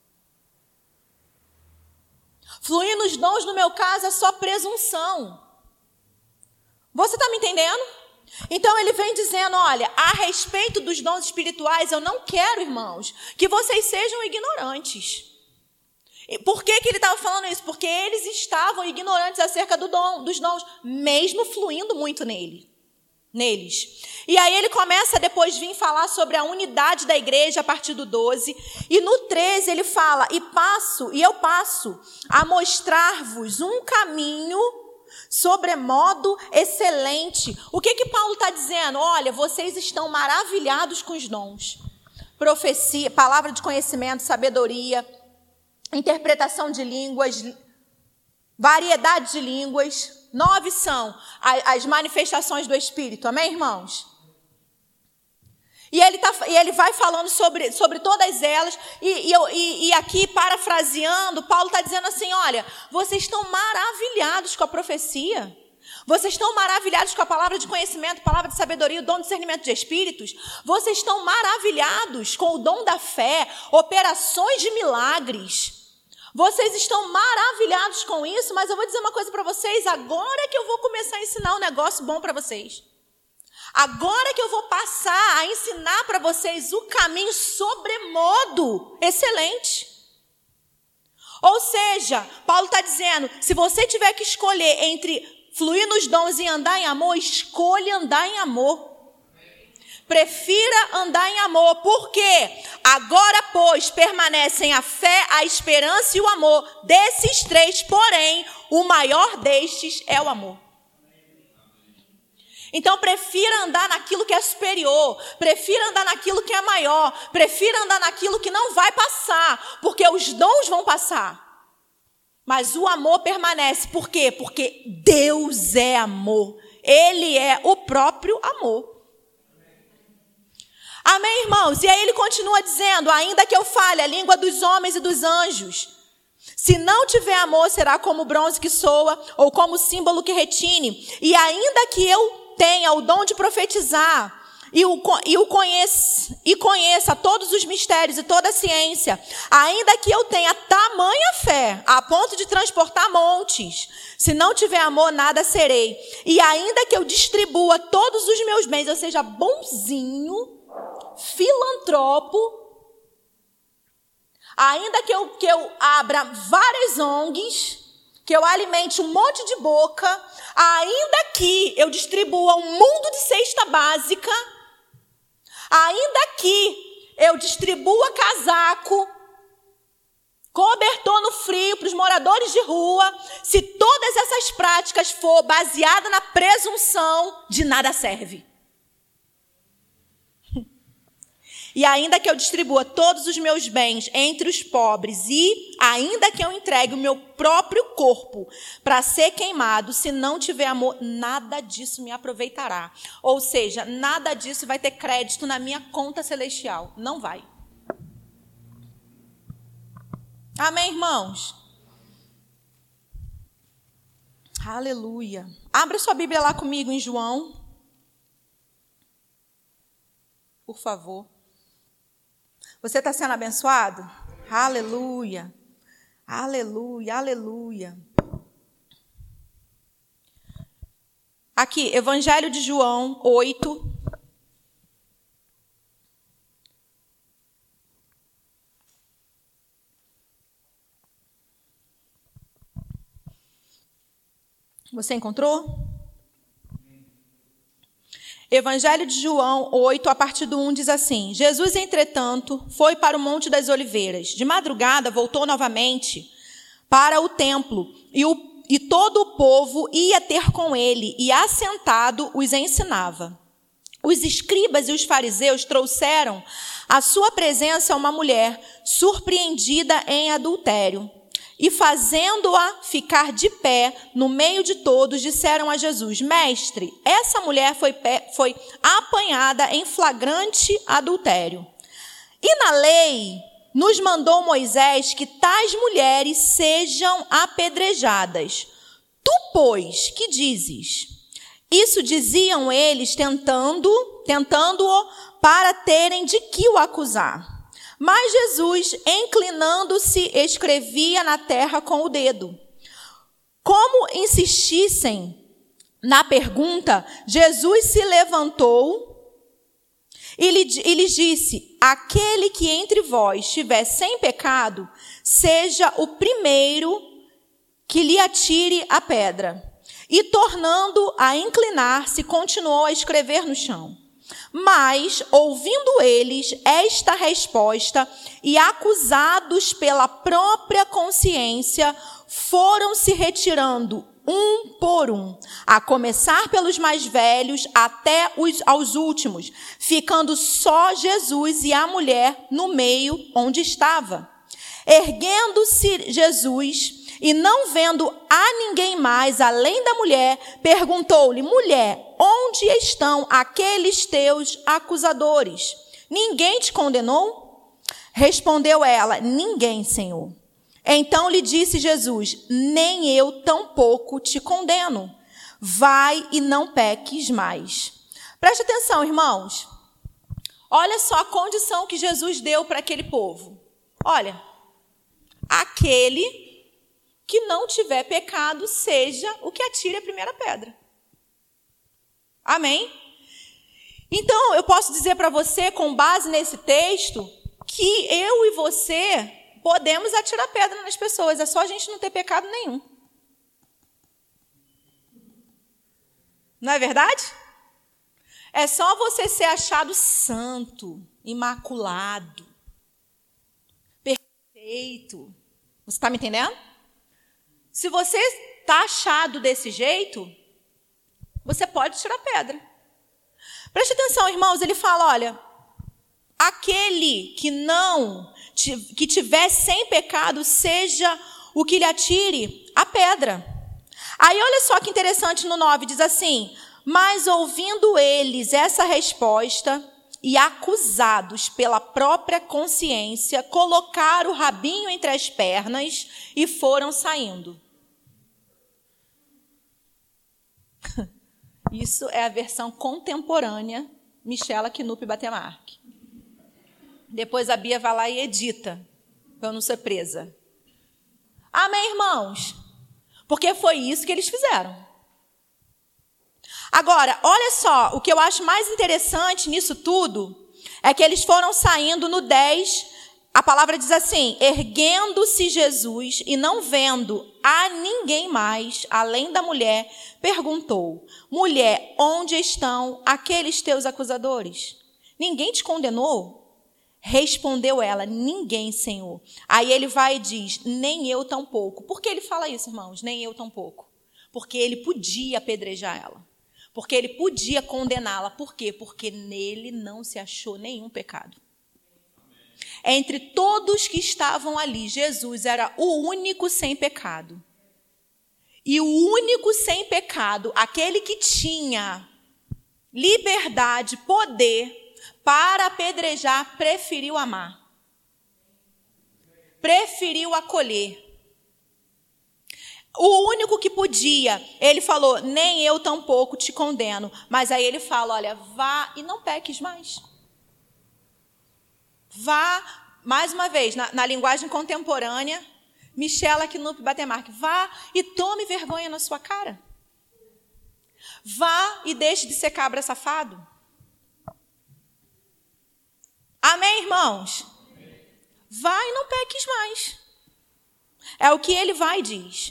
Fluir nos dons, no meu caso, é só presunção. Você está me entendendo? Então ele vem dizendo, olha, a respeito dos dons espirituais, eu não quero, irmãos, que vocês sejam ignorantes. Por que ele estava falando isso? Porque eles estavam ignorantes acerca dos dons, mesmo fluindo muito neles. E aí ele começa depois vir falar sobre a unidade da igreja a partir do 12. E no 13 ele fala, eu passo a mostrar-vos um caminho sobremodo excelente. O que Paulo está dizendo? Olha, vocês estão maravilhados com os dons. Profecia, palavra de conhecimento, sabedoria, interpretação de línguas, variedade de línguas. 9 são as manifestações do Espírito. Amém, irmãos? E ele vai falando sobre todas elas. E aqui, parafraseando, Paulo está dizendo assim, olha, vocês estão maravilhados com a profecia. Vocês estão maravilhados com a palavra de conhecimento, palavra de sabedoria, o dom de discernimento de espíritos. Vocês estão maravilhados com o dom da fé, operações de milagres. Vocês estão maravilhados com isso, mas eu vou dizer uma coisa para vocês, agora que eu vou começar a ensinar um negócio bom para vocês. Agora que eu vou passar a ensinar para vocês o caminho sobremodo excelente. Ou seja, Paulo está dizendo, se você tiver que escolher entre fluir nos dons e andar em amor, escolha andar em amor. Prefira andar em amor. Por quê? Agora, pois, permanecem a fé, a esperança e o amor. Desses três, porém, o maior destes é o amor. Então, prefira andar naquilo que é superior. Prefira andar naquilo que é maior. Prefira andar naquilo que não vai passar. Porque os dons vão passar. Mas o amor permanece. Por quê? Porque Deus é amor. Ele é o próprio amor. Amém, irmãos? E aí ele continua dizendo, ainda que eu fale a língua dos homens e dos anjos, se não tiver amor, será como o bronze que soa, ou como o símbolo que retine. E ainda que eu tenha o dom de profetizar, e conheça todos os mistérios e toda a ciência, ainda que eu tenha tamanha fé, a ponto de transportar montes, se não tiver amor, nada serei. E ainda que eu distribua todos os meus bens, eu seja bonzinho, filantropo, ainda que eu abra várias ONGs, que eu alimente um monte de boca, ainda que eu distribua um mundo de cesta básica, ainda que eu distribua casaco, cobertor no frio para os moradores de rua, se todas essas práticas for baseadas na presunção, de nada serve. E ainda que eu distribua todos os meus bens entre os pobres, e ainda que eu entregue o meu próprio corpo para ser queimado, se não tiver amor, nada disso me aproveitará. Ou seja, nada disso vai ter crédito na minha conta celestial. Não vai. Amém, irmãos? Aleluia. Abra sua Bíblia lá comigo em João. Por favor. Você está sendo abençoado? Aleluia. Aleluia, aleluia. Aqui, Evangelho de João 8. Você encontrou? Evangelho de João 8, a partir do 1, diz assim: Jesus, entretanto, foi para o Monte das Oliveiras. De madrugada, voltou novamente para o templo, e todo o povo ia ter com ele, e assentado os ensinava. Os escribas e os fariseus trouxeram à sua presença uma mulher surpreendida em adultério. E fazendo-a ficar de pé no meio de todos, disseram a Jesus: Mestre, essa mulher foi apanhada em flagrante adultério. E na lei nos mandou Moisés que tais mulheres sejam apedrejadas. Tu, pois, que dizes? Isso diziam eles, tentando-o para terem de que o acusar. Mas Jesus, inclinando-se, escrevia na terra com o dedo. Como insistissem na pergunta, Jesus se levantou e lhes disse: aquele que entre vós estiver sem pecado, seja o primeiro que lhe atire a pedra. E tornando a inclinar-se, continuou a escrever no chão. Mas, ouvindo eles esta resposta e acusados pela própria consciência, foram se retirando um por um, a começar pelos mais velhos até aos últimos, ficando só Jesus e a mulher no meio onde estava. Erguendo-se Jesus e não vendo a ninguém mais além da mulher, perguntou-lhe: mulher, onde estão aqueles teus acusadores? Ninguém te condenou? Respondeu ela: ninguém, Senhor. Então lhe disse Jesus: nem eu tampouco te condeno. Vai e não peques mais. Preste atenção, irmãos. Olha só a condição que Jesus deu para aquele povo. Olha, aquele que não tiver pecado seja o que atire a primeira pedra. Amém? Então, eu posso dizer para você, com base nesse texto, que eu e você podemos atirar pedra nas pessoas. É só a gente não ter pecado nenhum. Não é verdade? É só você ser achado santo, imaculado, perfeito. Você está me entendendo? Se você está achado desse jeito, você pode tirar pedra. Preste atenção, irmãos, ele fala, olha, aquele que tiver sem pecado, seja o que lhe atire a pedra. Aí olha só que interessante no 9, diz assim, mas ouvindo eles essa resposta e acusados pela própria consciência, colocaram o rabinho entre as pernas e foram saindo. Isso é a versão contemporânea, Michela Knupp Batemark. Depois a Bia vai lá e edita, para eu não ser presa. Amém, irmãos? Porque foi isso que eles fizeram. Agora, olha só, o que eu acho mais interessante nisso tudo é que eles foram saindo no 10, a palavra diz assim, erguendo-se Jesus e não vendo a ninguém mais, além da mulher, perguntou, mulher, onde estão aqueles teus acusadores? Ninguém te condenou? Respondeu ela, ninguém, Senhor. Aí ele vai e diz, nem eu tampouco. Por que ele fala isso, irmãos? Nem eu tampouco. Porque ele podia apedrejar ela. Porque ele podia condená-la. Por quê? Porque nele não se achou nenhum pecado. Entre todos que estavam ali, Jesus era o único sem pecado. E o único sem pecado, aquele que tinha liberdade, poder para apedrejar, preferiu amar. Preferiu acolher. O único que podia, ele falou, nem eu tampouco te condeno. Mas aí ele fala, olha, vá e não peques mais. Vá, mais uma vez, na linguagem contemporânea, Michela Knupp Batemark, vá e tome vergonha na sua cara. Vá e deixe de ser cabra safado. Amém, irmãos? Vai e não peques mais. É o que ele vai e diz.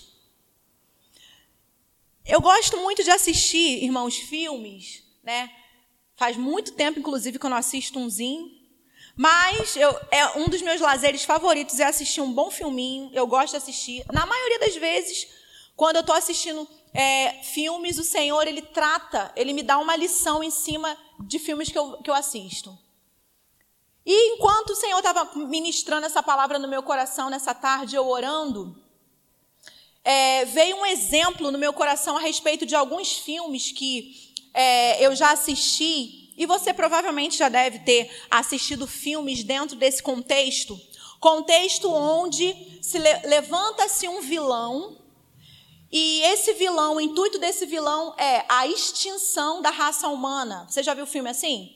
Eu gosto muito de assistir, irmãos, filmes, né? Faz muito tempo, inclusive, que eu não assisto umzinho. Mas é um dos meus lazeres favoritos é assistir um bom filminho. Eu gosto de assistir. Na maioria das vezes, quando eu estou assistindo filmes, o Senhor, ele me dá uma lição em cima de filmes que eu assisto. E enquanto o Senhor estava ministrando essa palavra no meu coração nessa tarde, eu orando, veio um exemplo no meu coração a respeito de alguns filmes que eu já assisti, e você provavelmente já deve ter assistido filmes dentro desse contexto onde levanta-se um vilão, e esse vilão, o intuito desse vilão é a extinção da raça humana. Você já viu filme assim?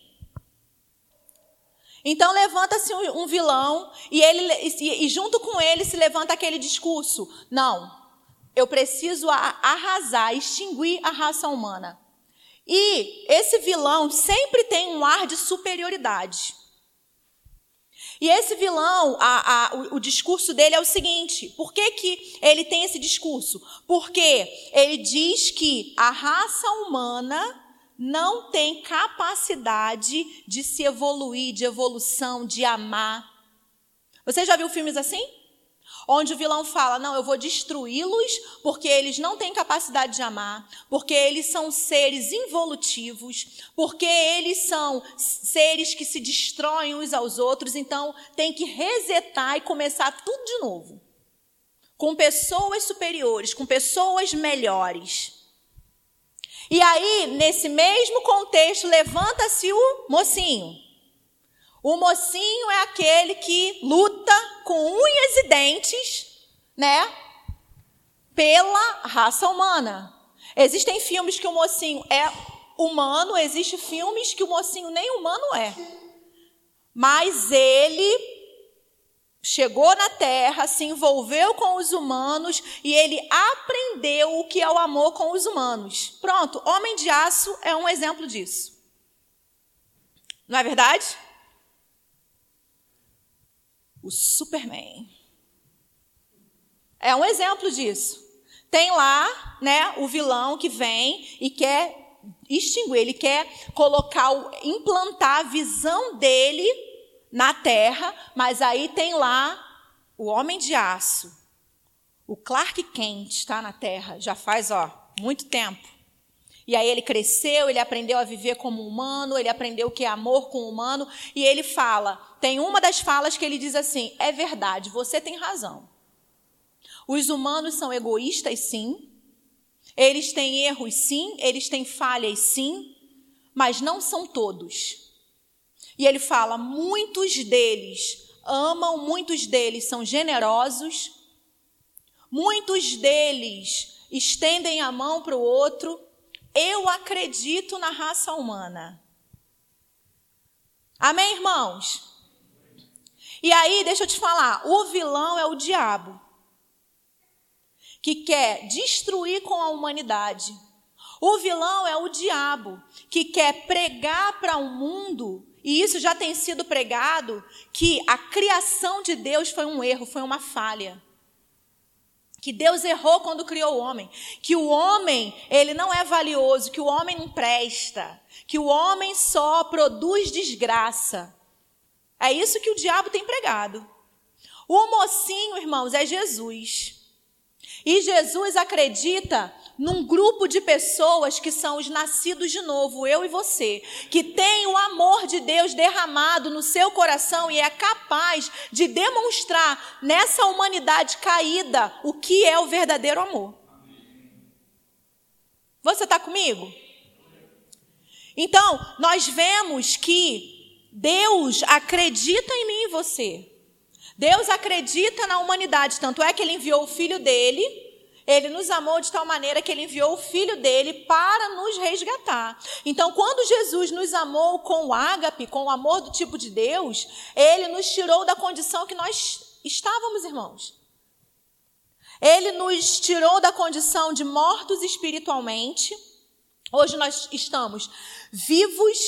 Então levanta-se um vilão e junto com ele se levanta aquele discurso. Não, eu preciso arrasar, extinguir a raça humana. E esse vilão sempre tem um ar de superioridade. E esse vilão, o discurso dele é o seguinte, por que ele tem esse discurso? Porque ele diz que a raça humana não tem capacidade de se evoluir, de evolução, de amar. Você já viu filmes assim? Onde o vilão fala, não, eu vou destruí-los porque eles não têm capacidade de amar, porque eles são seres involutivos, porque eles são seres que se destroem uns aos outros, então tem que resetar e começar tudo de novo. Com pessoas superiores, com pessoas melhores. E aí, nesse mesmo contexto, levanta-se o mocinho. O mocinho é aquele que luta com unhas e dentes, né, pela raça humana. Existem filmes que o mocinho é humano, existem filmes que o mocinho nem humano é. Mas ele chegou na terra, se envolveu com os humanos e ele aprendeu o que é o amor com os humanos. Pronto, Homem de Aço é um exemplo disso. Não é verdade? O Superman é um exemplo disso. Tem lá, né, o vilão que vem e quer extinguir, ele quer implantar a visão dele na terra, mas aí tem lá o Homem de Aço. O Clark Kent está na terra, já faz, muito tempo. E aí ele cresceu, ele aprendeu a viver como humano, ele aprendeu o que é amor com o humano, e ele fala, tem uma das falas que ele diz assim, é verdade, você tem razão. Os humanos são egoístas, sim. Eles têm erros, sim. Eles têm falhas, sim. Mas não são todos. E ele fala, muitos deles amam, muitos deles são generosos. Muitos deles estendem a mão para o outro. Eu acredito na raça humana. Amém, irmãos? E aí, deixa eu te falar, o vilão é o diabo, que quer destruir com a humanidade. O vilão é o diabo, que quer pregar para o mundo, e isso já tem sido pregado, que a criação de Deus foi um erro, foi uma falha. Que Deus errou quando criou o homem. Que o homem, ele não é valioso, que o homem não presta, que o homem só produz desgraça. É isso que o diabo tem pregado. O mocinho, irmãos, é Jesus. E Jesus acredita num grupo de pessoas que são os nascidos de novo, eu e você, que tem o amor de Deus derramado no seu coração e é capaz de demonstrar nessa humanidade caída o que é o verdadeiro amor. Você está comigo? Então, nós vemos que Deus acredita em mim e você. Deus acredita na humanidade, tanto é que ele enviou o Filho dele, ele nos amou de tal maneira que ele enviou o Filho dele para nos resgatar. Então, quando Jesus nos amou com o ágape, com o amor do tipo de Deus, ele nos tirou da condição que nós estávamos, irmãos. Ele nos tirou da condição de mortos espiritualmente. Hoje nós estamos vivos,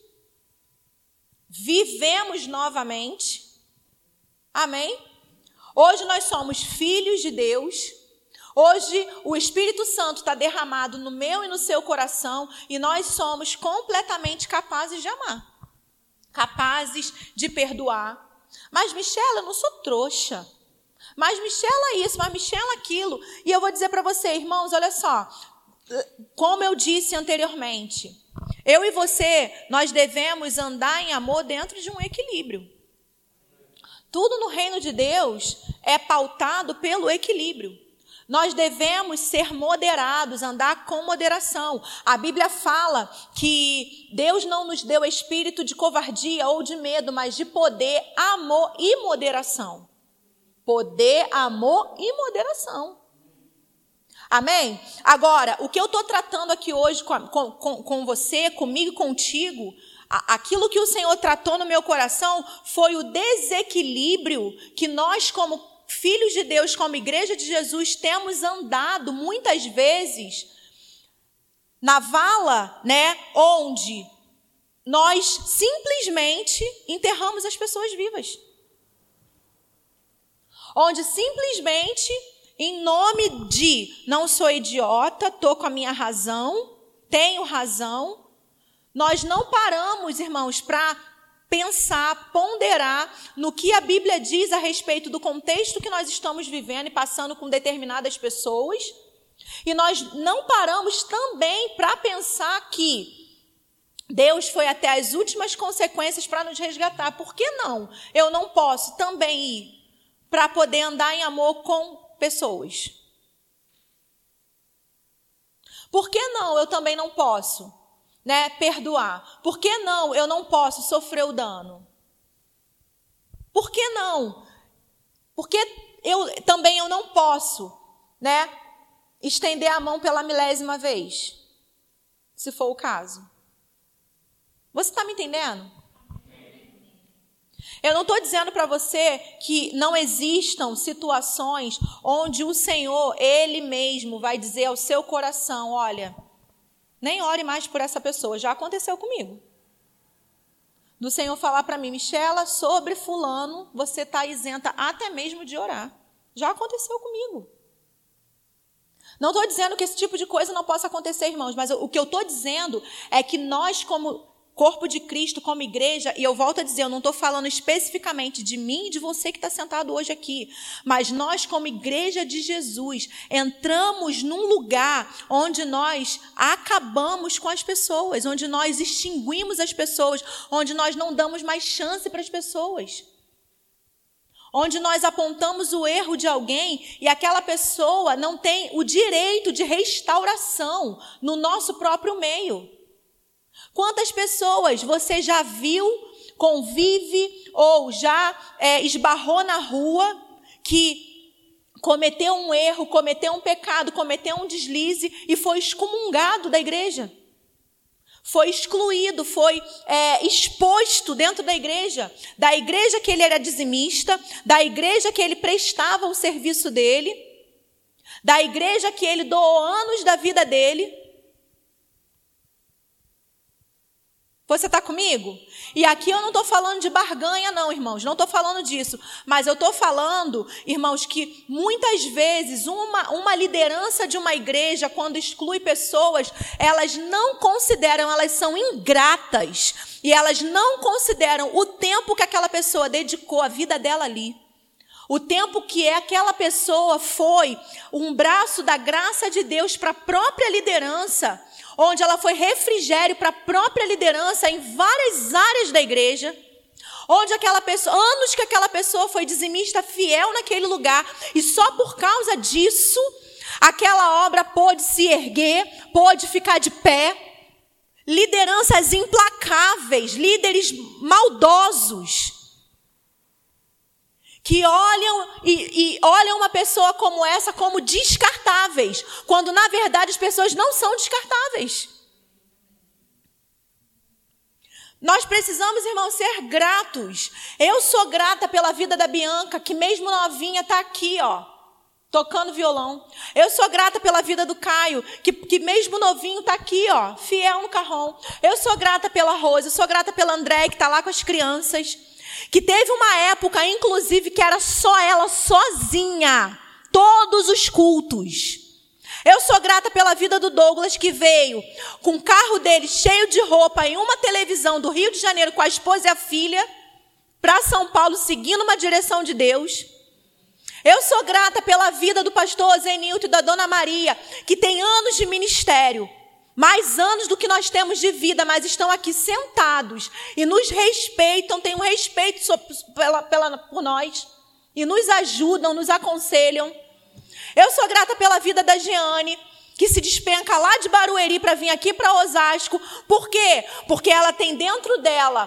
vivemos novamente. Amém? Hoje nós somos filhos de Deus. Hoje o Espírito Santo está derramado no meu e no seu coração e nós somos completamente capazes de amar. Capazes de perdoar. Mas, Michela, eu não sou trouxa. Mas, Michela isso, mas, Michela aquilo. E eu vou dizer para você, irmãos, olha só. Como eu disse anteriormente, eu e você, nós devemos andar em amor dentro de um equilíbrio. Tudo no reino de Deus é pautado pelo equilíbrio. Nós devemos ser moderados, andar com moderação. A Bíblia fala que Deus não nos deu espírito de covardia ou de medo, mas de poder, amor e moderação. Poder, amor e moderação. Amém? Agora, o que eu estou tratando aqui hoje com você, comigo e contigo, aquilo que o Senhor tratou no meu coração foi o desequilíbrio que nós, como filhos de Deus, como igreja de Jesus, temos andado muitas vezes na vala, né, onde nós simplesmente enterramos as pessoas vivas. Onde simplesmente, em nome de não sou idiota, estou com a minha razão, tenho razão, nós não paramos, irmãos, para pensar, ponderar no que a Bíblia diz a respeito do contexto que nós estamos vivendo e passando com determinadas pessoas. E nós não paramos também para pensar que Deus foi até as últimas consequências para nos resgatar. Por que não? Eu não posso também ir para poder andar em amor com pessoas. Por que não? Eu também não posso, né, perdoar. Por que não? Eu não posso sofrer o dano. Por que não? Porque eu não posso, né, estender a mão pela 1000ª vez, se for o caso. Você está me entendendo? Eu não estou dizendo para você que não existam situações onde o Senhor, Ele mesmo, vai dizer ao seu coração, olha, nem ore mais por essa pessoa. Já aconteceu comigo. Do Senhor falar para mim, Michela, sobre fulano, você está isenta até mesmo de orar. Já aconteceu comigo. Não estou dizendo que esse tipo de coisa não possa acontecer, irmãos, mas o que eu estou dizendo é que nós, como corpo de Cristo, como igreja, e eu volto a dizer, eu não estou falando especificamente de mim e de você que está sentado hoje aqui, mas nós, como igreja de Jesus, entramos num lugar onde nós acabamos com as pessoas, onde nós extinguimos as pessoas, onde nós não damos mais chance para as pessoas. Onde nós apontamos o erro de alguém e aquela pessoa não tem o direito de restauração no nosso próprio meio. Quantas pessoas você já viu, convive ou já esbarrou na rua que cometeu um erro, cometeu um pecado, cometeu um deslize e foi excomungado da igreja? Foi excluído, foi exposto dentro da igreja que ele era dizimista, da igreja que ele prestava o serviço dele, da igreja que ele doou anos da vida dele. Você está comigo? E aqui eu não estou falando de barganha não, irmãos, não estou falando disso, mas eu estou falando, irmãos, que muitas vezes uma liderança de uma igreja, quando exclui pessoas, elas não consideram, elas são ingratas, e elas não consideram o tempo que aquela pessoa dedicou a vida dela ali. O tempo que aquela pessoa foi um braço da graça de Deus para a própria liderança, onde ela foi refrigério para a própria liderança em várias áreas da igreja, onde anos que aquela pessoa foi dizimista fiel naquele lugar, e só por causa disso, aquela obra pôde se erguer, pôde ficar de pé. Lideranças implacáveis, líderes maldosos, que olham e olham uma pessoa como essa como descartáveis, quando na verdade as pessoas não são descartáveis. Nós precisamos, irmãos, ser gratos. Eu sou grata pela vida da Bianca, que mesmo novinha está aqui, tocando violão. Eu sou grata pela vida do Caio, que mesmo novinho está aqui, fiel no carrão. Eu sou grata pela Rosa, eu sou grata pela André, que está lá com as crianças. Que teve uma época, inclusive, que era só ela sozinha, todos os cultos. Eu sou grata pela vida do Douglas, que veio com o carro dele cheio de roupa em uma televisão do Rio de Janeiro com a esposa e a filha, para São Paulo, seguindo uma direção de Deus. Eu sou grata pela vida do pastor Zenilton e da dona Maria, que tem anos de ministério. Mais anos do que nós temos de vida, mas estão aqui sentados e nos respeitam, têm um respeito por nós e nos ajudam, nos aconselham. Eu sou grata pela vida da Jeane, que se despenca lá de Barueri para vir aqui para Osasco. Por quê? Porque ela tem dentro dela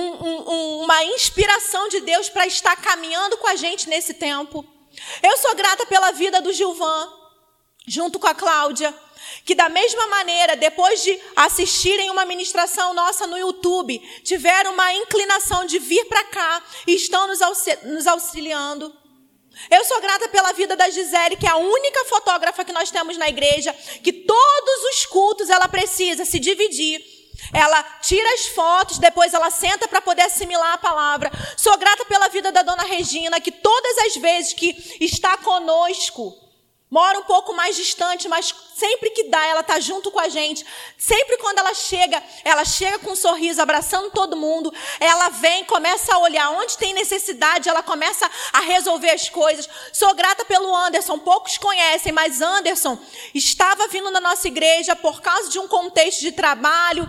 uma inspiração de Deus para estar caminhando com a gente nesse tempo. Eu sou grata pela vida do Gilvan, junto com a Cláudia, que da mesma maneira, depois de assistirem uma ministração nossa no YouTube, tiveram uma inclinação de vir para cá e estão nos auxiliando. Eu sou grata pela vida da Gisele, que é a única fotógrafa que nós temos na igreja, que todos os cultos ela precisa se dividir. Ela tira as fotos, depois ela senta para poder assimilar a palavra. Sou grata pela vida da dona Regina, que todas as vezes que está conosco, mora um pouco mais distante, mas sempre que dá, ela está junto com a gente. Sempre quando ela chega com um sorriso, abraçando todo mundo. Ela vem, começa a olhar onde tem necessidade, ela começa a resolver as coisas. Sou grata pelo Anderson, poucos conhecem, mas Anderson estava vindo na nossa igreja por causa de um contexto de trabalho,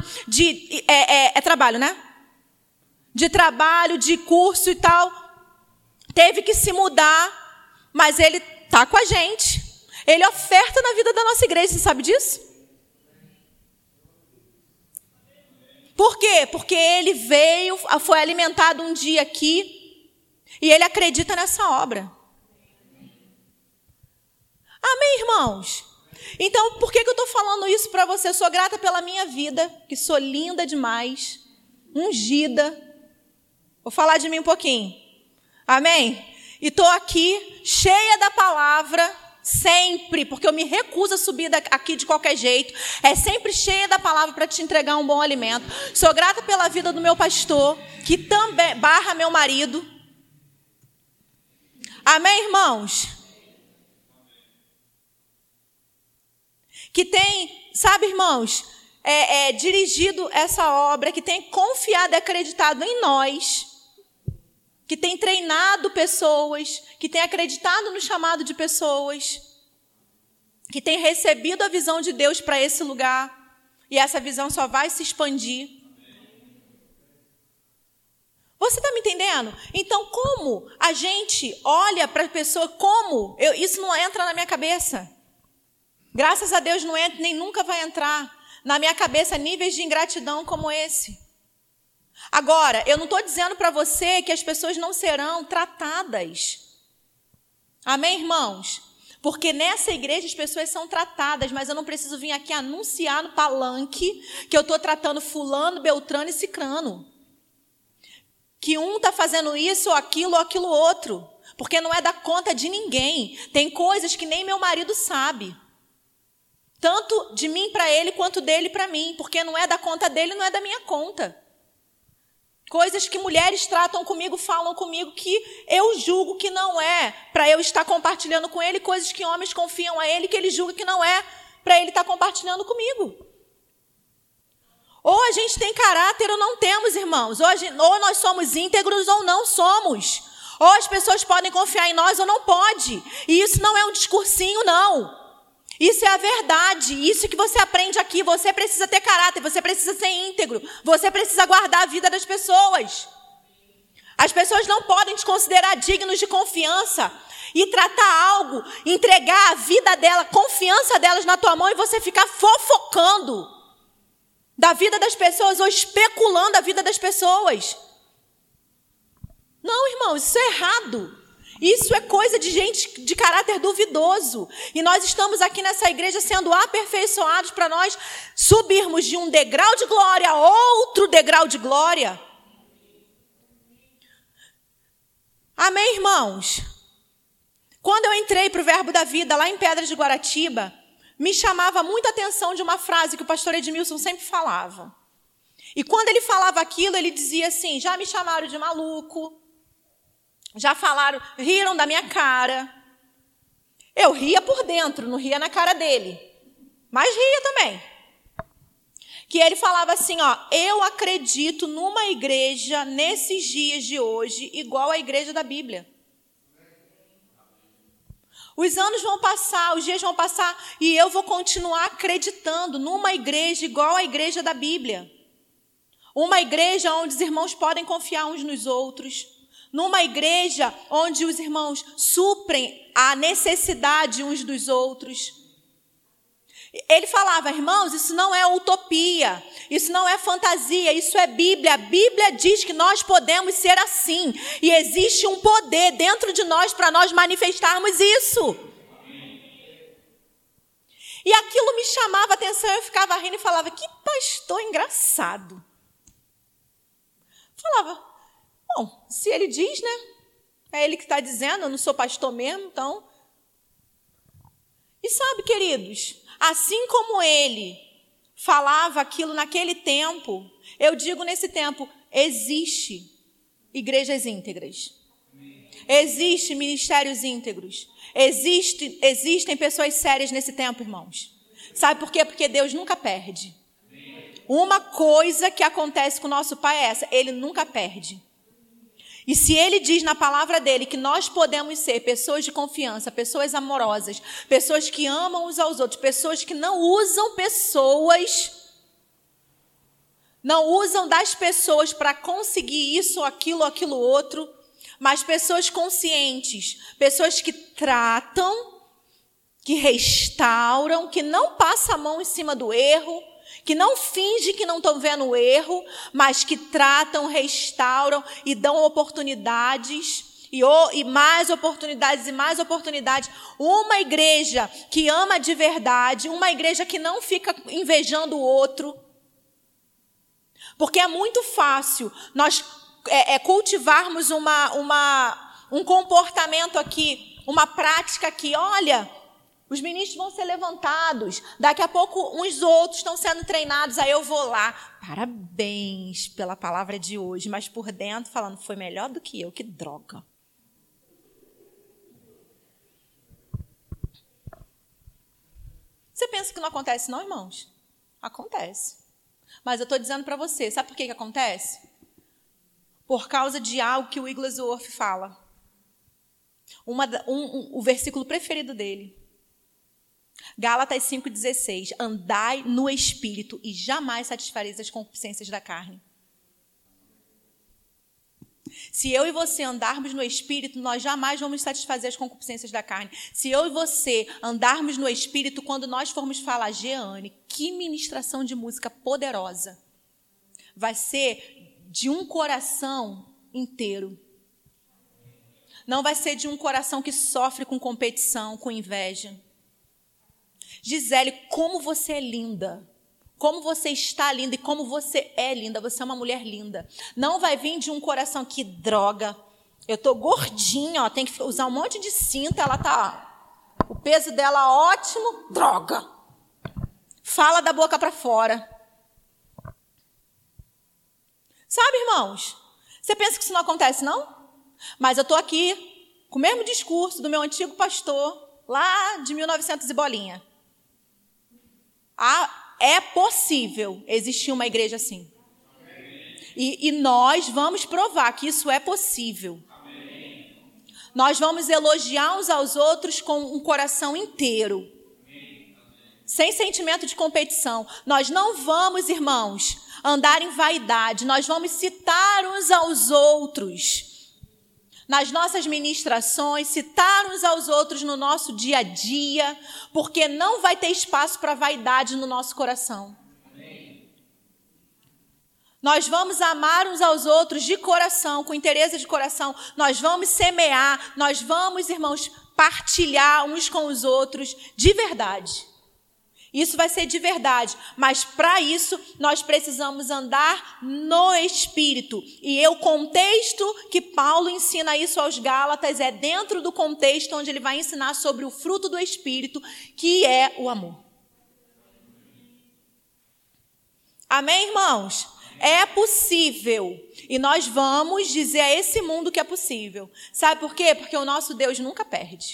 trabalho, né? De trabalho, de curso e tal. Teve que se mudar, mas ele está com a gente. Ele oferta na vida da nossa igreja, você sabe disso? Por quê? Porque ele veio, foi alimentado um dia aqui, e ele acredita nessa obra. Amém, irmãos? Então, por que eu estou falando isso para você? Eu sou grata pela minha vida, que sou linda demais, ungida, Vou falar de mim um pouquinho. Amém? E estou aqui cheia da palavra, sempre, porque eu me recuso a subir aqui de qualquer jeito. É sempre cheia da palavra para te entregar um bom alimento. Sou grata pela vida do meu pastor, que também barra meu marido. Amém, irmãos? Que tem, sabe, irmãos, dirigido essa obra, que tem confiado e acreditado em nós, que tem treinado pessoas, que tem acreditado no chamado de pessoas, que tem recebido a visão de Deus para esse lugar, e essa visão só vai se expandir. Você está me entendendo? Então, como a gente olha para a pessoa, isso não entra na minha cabeça. Graças a Deus não entra, nem nunca vai entrar na minha cabeça níveis de ingratidão como esse. Agora, eu não estou dizendo para você que as pessoas não serão tratadas. Amém, irmãos? Porque nessa igreja as pessoas são tratadas, mas eu não preciso vir aqui anunciar no palanque que eu estou tratando fulano, beltrano e cicrano. Que um está fazendo isso ou aquilo outro. Porque não é da conta de ninguém. Tem coisas que nem meu marido sabe. Tanto de mim para ele, quanto dele para mim. Porque não é da conta dele, não é da minha conta. Coisas que mulheres tratam comigo, falam comigo, que eu julgo que não é para eu estar compartilhando com ele. Coisas que homens confiam a ele, que ele julga que não é para ele estar compartilhando comigo. Ou a gente tem caráter ou não temos, irmãos. Ou nós somos íntegros ou não somos. Ou as pessoas podem confiar em nós ou não pode. E isso não é um discursinho, não. Isso é a verdade. Isso que você aprende aqui. Você precisa ter caráter, você precisa ser íntegro. Você precisa guardar a vida das pessoas. As pessoas não podem te considerar dignos de confiança e tratar algo, entregar a vida dela, confiança delas na tua mão e você ficar fofocando da vida das pessoas ou especulando a vida das pessoas. Não, irmãos, isso é errado. Isso é coisa de gente de caráter duvidoso. E nós estamos aqui nessa igreja sendo aperfeiçoados para nós subirmos de um degrau de glória a outro degrau de glória. Amém, irmãos? Quando eu entrei para o Verbo da Vida lá em Pedras de Guaratiba, me chamava muita atenção de uma frase que o pastor Edmilson sempre falava. E quando ele falava aquilo, ele dizia assim: já me chamaram de maluco, já falaram, riram da minha cara. Eu ria por dentro, não ria na cara dele, mas ria também. Que ele falava assim, eu acredito numa igreja nesses dias de hoje igual à igreja da Bíblia. Os anos vão passar, os dias vão passar e eu vou continuar acreditando numa igreja igual à igreja da Bíblia. Uma igreja onde os irmãos podem confiar uns nos outros. Numa igreja onde os irmãos suprem a necessidade uns dos outros. Ele falava, irmãos, isso não é utopia, isso não é fantasia, isso é Bíblia. A Bíblia diz que nós podemos ser assim. E existe um poder dentro de nós para nós manifestarmos isso. E aquilo me chamava a atenção, eu ficava rindo e falava, que pastor engraçado. Falava, bom, se ele diz, né? É ele que está dizendo, eu não sou pastor mesmo, então. E sabe, queridos, assim como ele falava aquilo naquele tempo, eu digo nesse tempo, existe igrejas íntegras. Existem ministérios íntegros. Existem pessoas sérias nesse tempo, irmãos. Sabe por quê? Porque Deus nunca perde. Uma coisa que acontece com o nosso Pai é essa, ele nunca perde. E se ele diz na palavra dele que nós podemos ser pessoas de confiança, pessoas amorosas, pessoas que amam uns aos outros, pessoas que não usam das pessoas para conseguir isso, aquilo outro, mas pessoas conscientes, pessoas que tratam, que restauram, que não passam a mão em cima do erro, que não fingem que não estão vendo o erro, mas que tratam, restauram e dão oportunidades, e mais oportunidades e mais oportunidades. Uma igreja que ama de verdade, uma igreja que não fica invejando o outro. Porque é muito fácil nós cultivarmos um comportamento aqui, uma prática aqui. Olha, os ministros vão ser levantados, daqui a pouco uns outros estão sendo treinados, aí eu vou lá. Parabéns pela palavra de hoje, mas por dentro falando, foi melhor do que eu, que droga. Você pensa que não acontece não, irmãos? Acontece. Mas eu estou dizendo para você, sabe por que acontece? Por causa de algo que o Wigglesworth fala. O versículo preferido dele. Gálatas 5,16. Andai no Espírito e jamais satisfareis as concupiscências da carne. Se eu e você andarmos no Espírito, nós jamais vamos satisfazer as concupiscências da carne. Se eu e você andarmos no Espírito, quando nós formos falar, Jeane, que ministração de música poderosa. Vai ser de um coração inteiro. Não vai ser de um coração que sofre com competição, com inveja. Gisele, como você é linda. Como você está linda e como você é linda. Você é uma mulher linda. Não vai vir de um coração que droga. Eu tô gordinha, ó, tem que usar um monte de cinta, ela tá, ó, o peso dela ótimo, droga. Fala da boca para fora. Sabe, irmãos? Você pensa que isso não acontece, não? Mas eu tô aqui com o mesmo discurso do meu antigo pastor, lá de 1900 e bolinha. É possível existir uma igreja assim. E nós vamos provar que isso é possível. Nós vamos elogiar uns aos outros com um coração inteiro. Sem sentimento de competição. Nós não vamos, irmãos, andar em vaidade. Nós vamos citar uns aos outros. Nas nossas ministrações, citar uns aos outros no nosso dia a dia, porque não vai ter espaço para vaidade no nosso coração. Amém. Nós vamos amar uns aos outros de coração, com interesse de coração. Nós vamos semear, nós vamos, irmãos, partilhar uns com os outros de verdade. Isso vai ser de verdade, mas para isso nós precisamos andar no Espírito. E o contexto que Paulo ensina isso aos Gálatas é dentro do contexto onde ele vai ensinar sobre o fruto do Espírito, que é o amor. Amém, irmãos? É possível. E nós vamos dizer a esse mundo que é possível. Sabe por quê? Porque o nosso Deus nunca perde.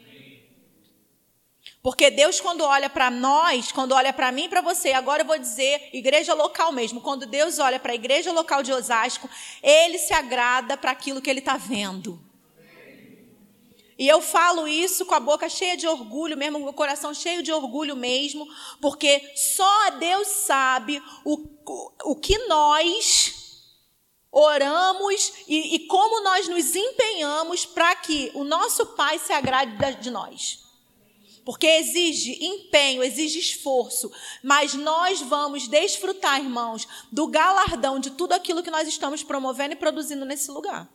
Porque Deus, quando olha para nós, quando olha para mim e para você, agora eu vou dizer igreja local mesmo, quando Deus olha para a igreja local de Osasco, Ele se agrada para aquilo que Ele está vendo. E eu falo isso com a boca cheia de orgulho mesmo, com o coração cheio de orgulho mesmo, porque só Deus sabe o que nós oramos e como nós nos empenhamos para que o nosso Pai se agrade de nós. Porque exige empenho, exige esforço, mas nós vamos desfrutar, irmãos, do galardão de tudo aquilo que nós estamos promovendo e produzindo nesse lugar.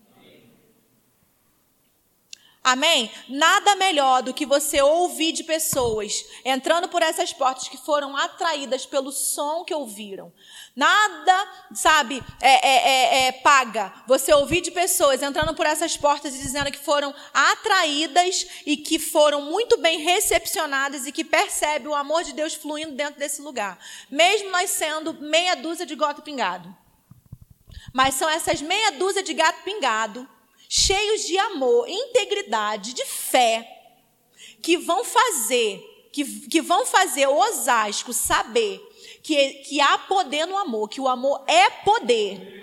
Amém? Nada melhor do que você ouvir de pessoas entrando por essas portas que foram atraídas pelo som que ouviram. Nada, sabe, paga você ouvir de pessoas entrando por essas portas e dizendo que foram atraídas e que foram muito bem recepcionadas e que percebe o amor de Deus fluindo dentro desse lugar. Mesmo nós sendo meia dúzia de gato pingado. Mas são essas meia dúzia de gato pingado, cheios de amor, integridade, de fé, que vão fazer Osasco saber que há poder no amor, que o amor é poder.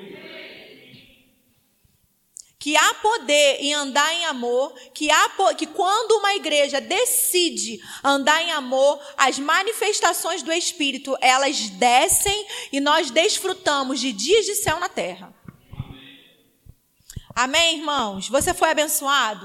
Que há poder em andar em amor, que quando uma igreja decide andar em amor, as manifestações do Espírito, elas descem e nós desfrutamos de dias de céu na terra. Amém, irmãos? Você foi abençoado?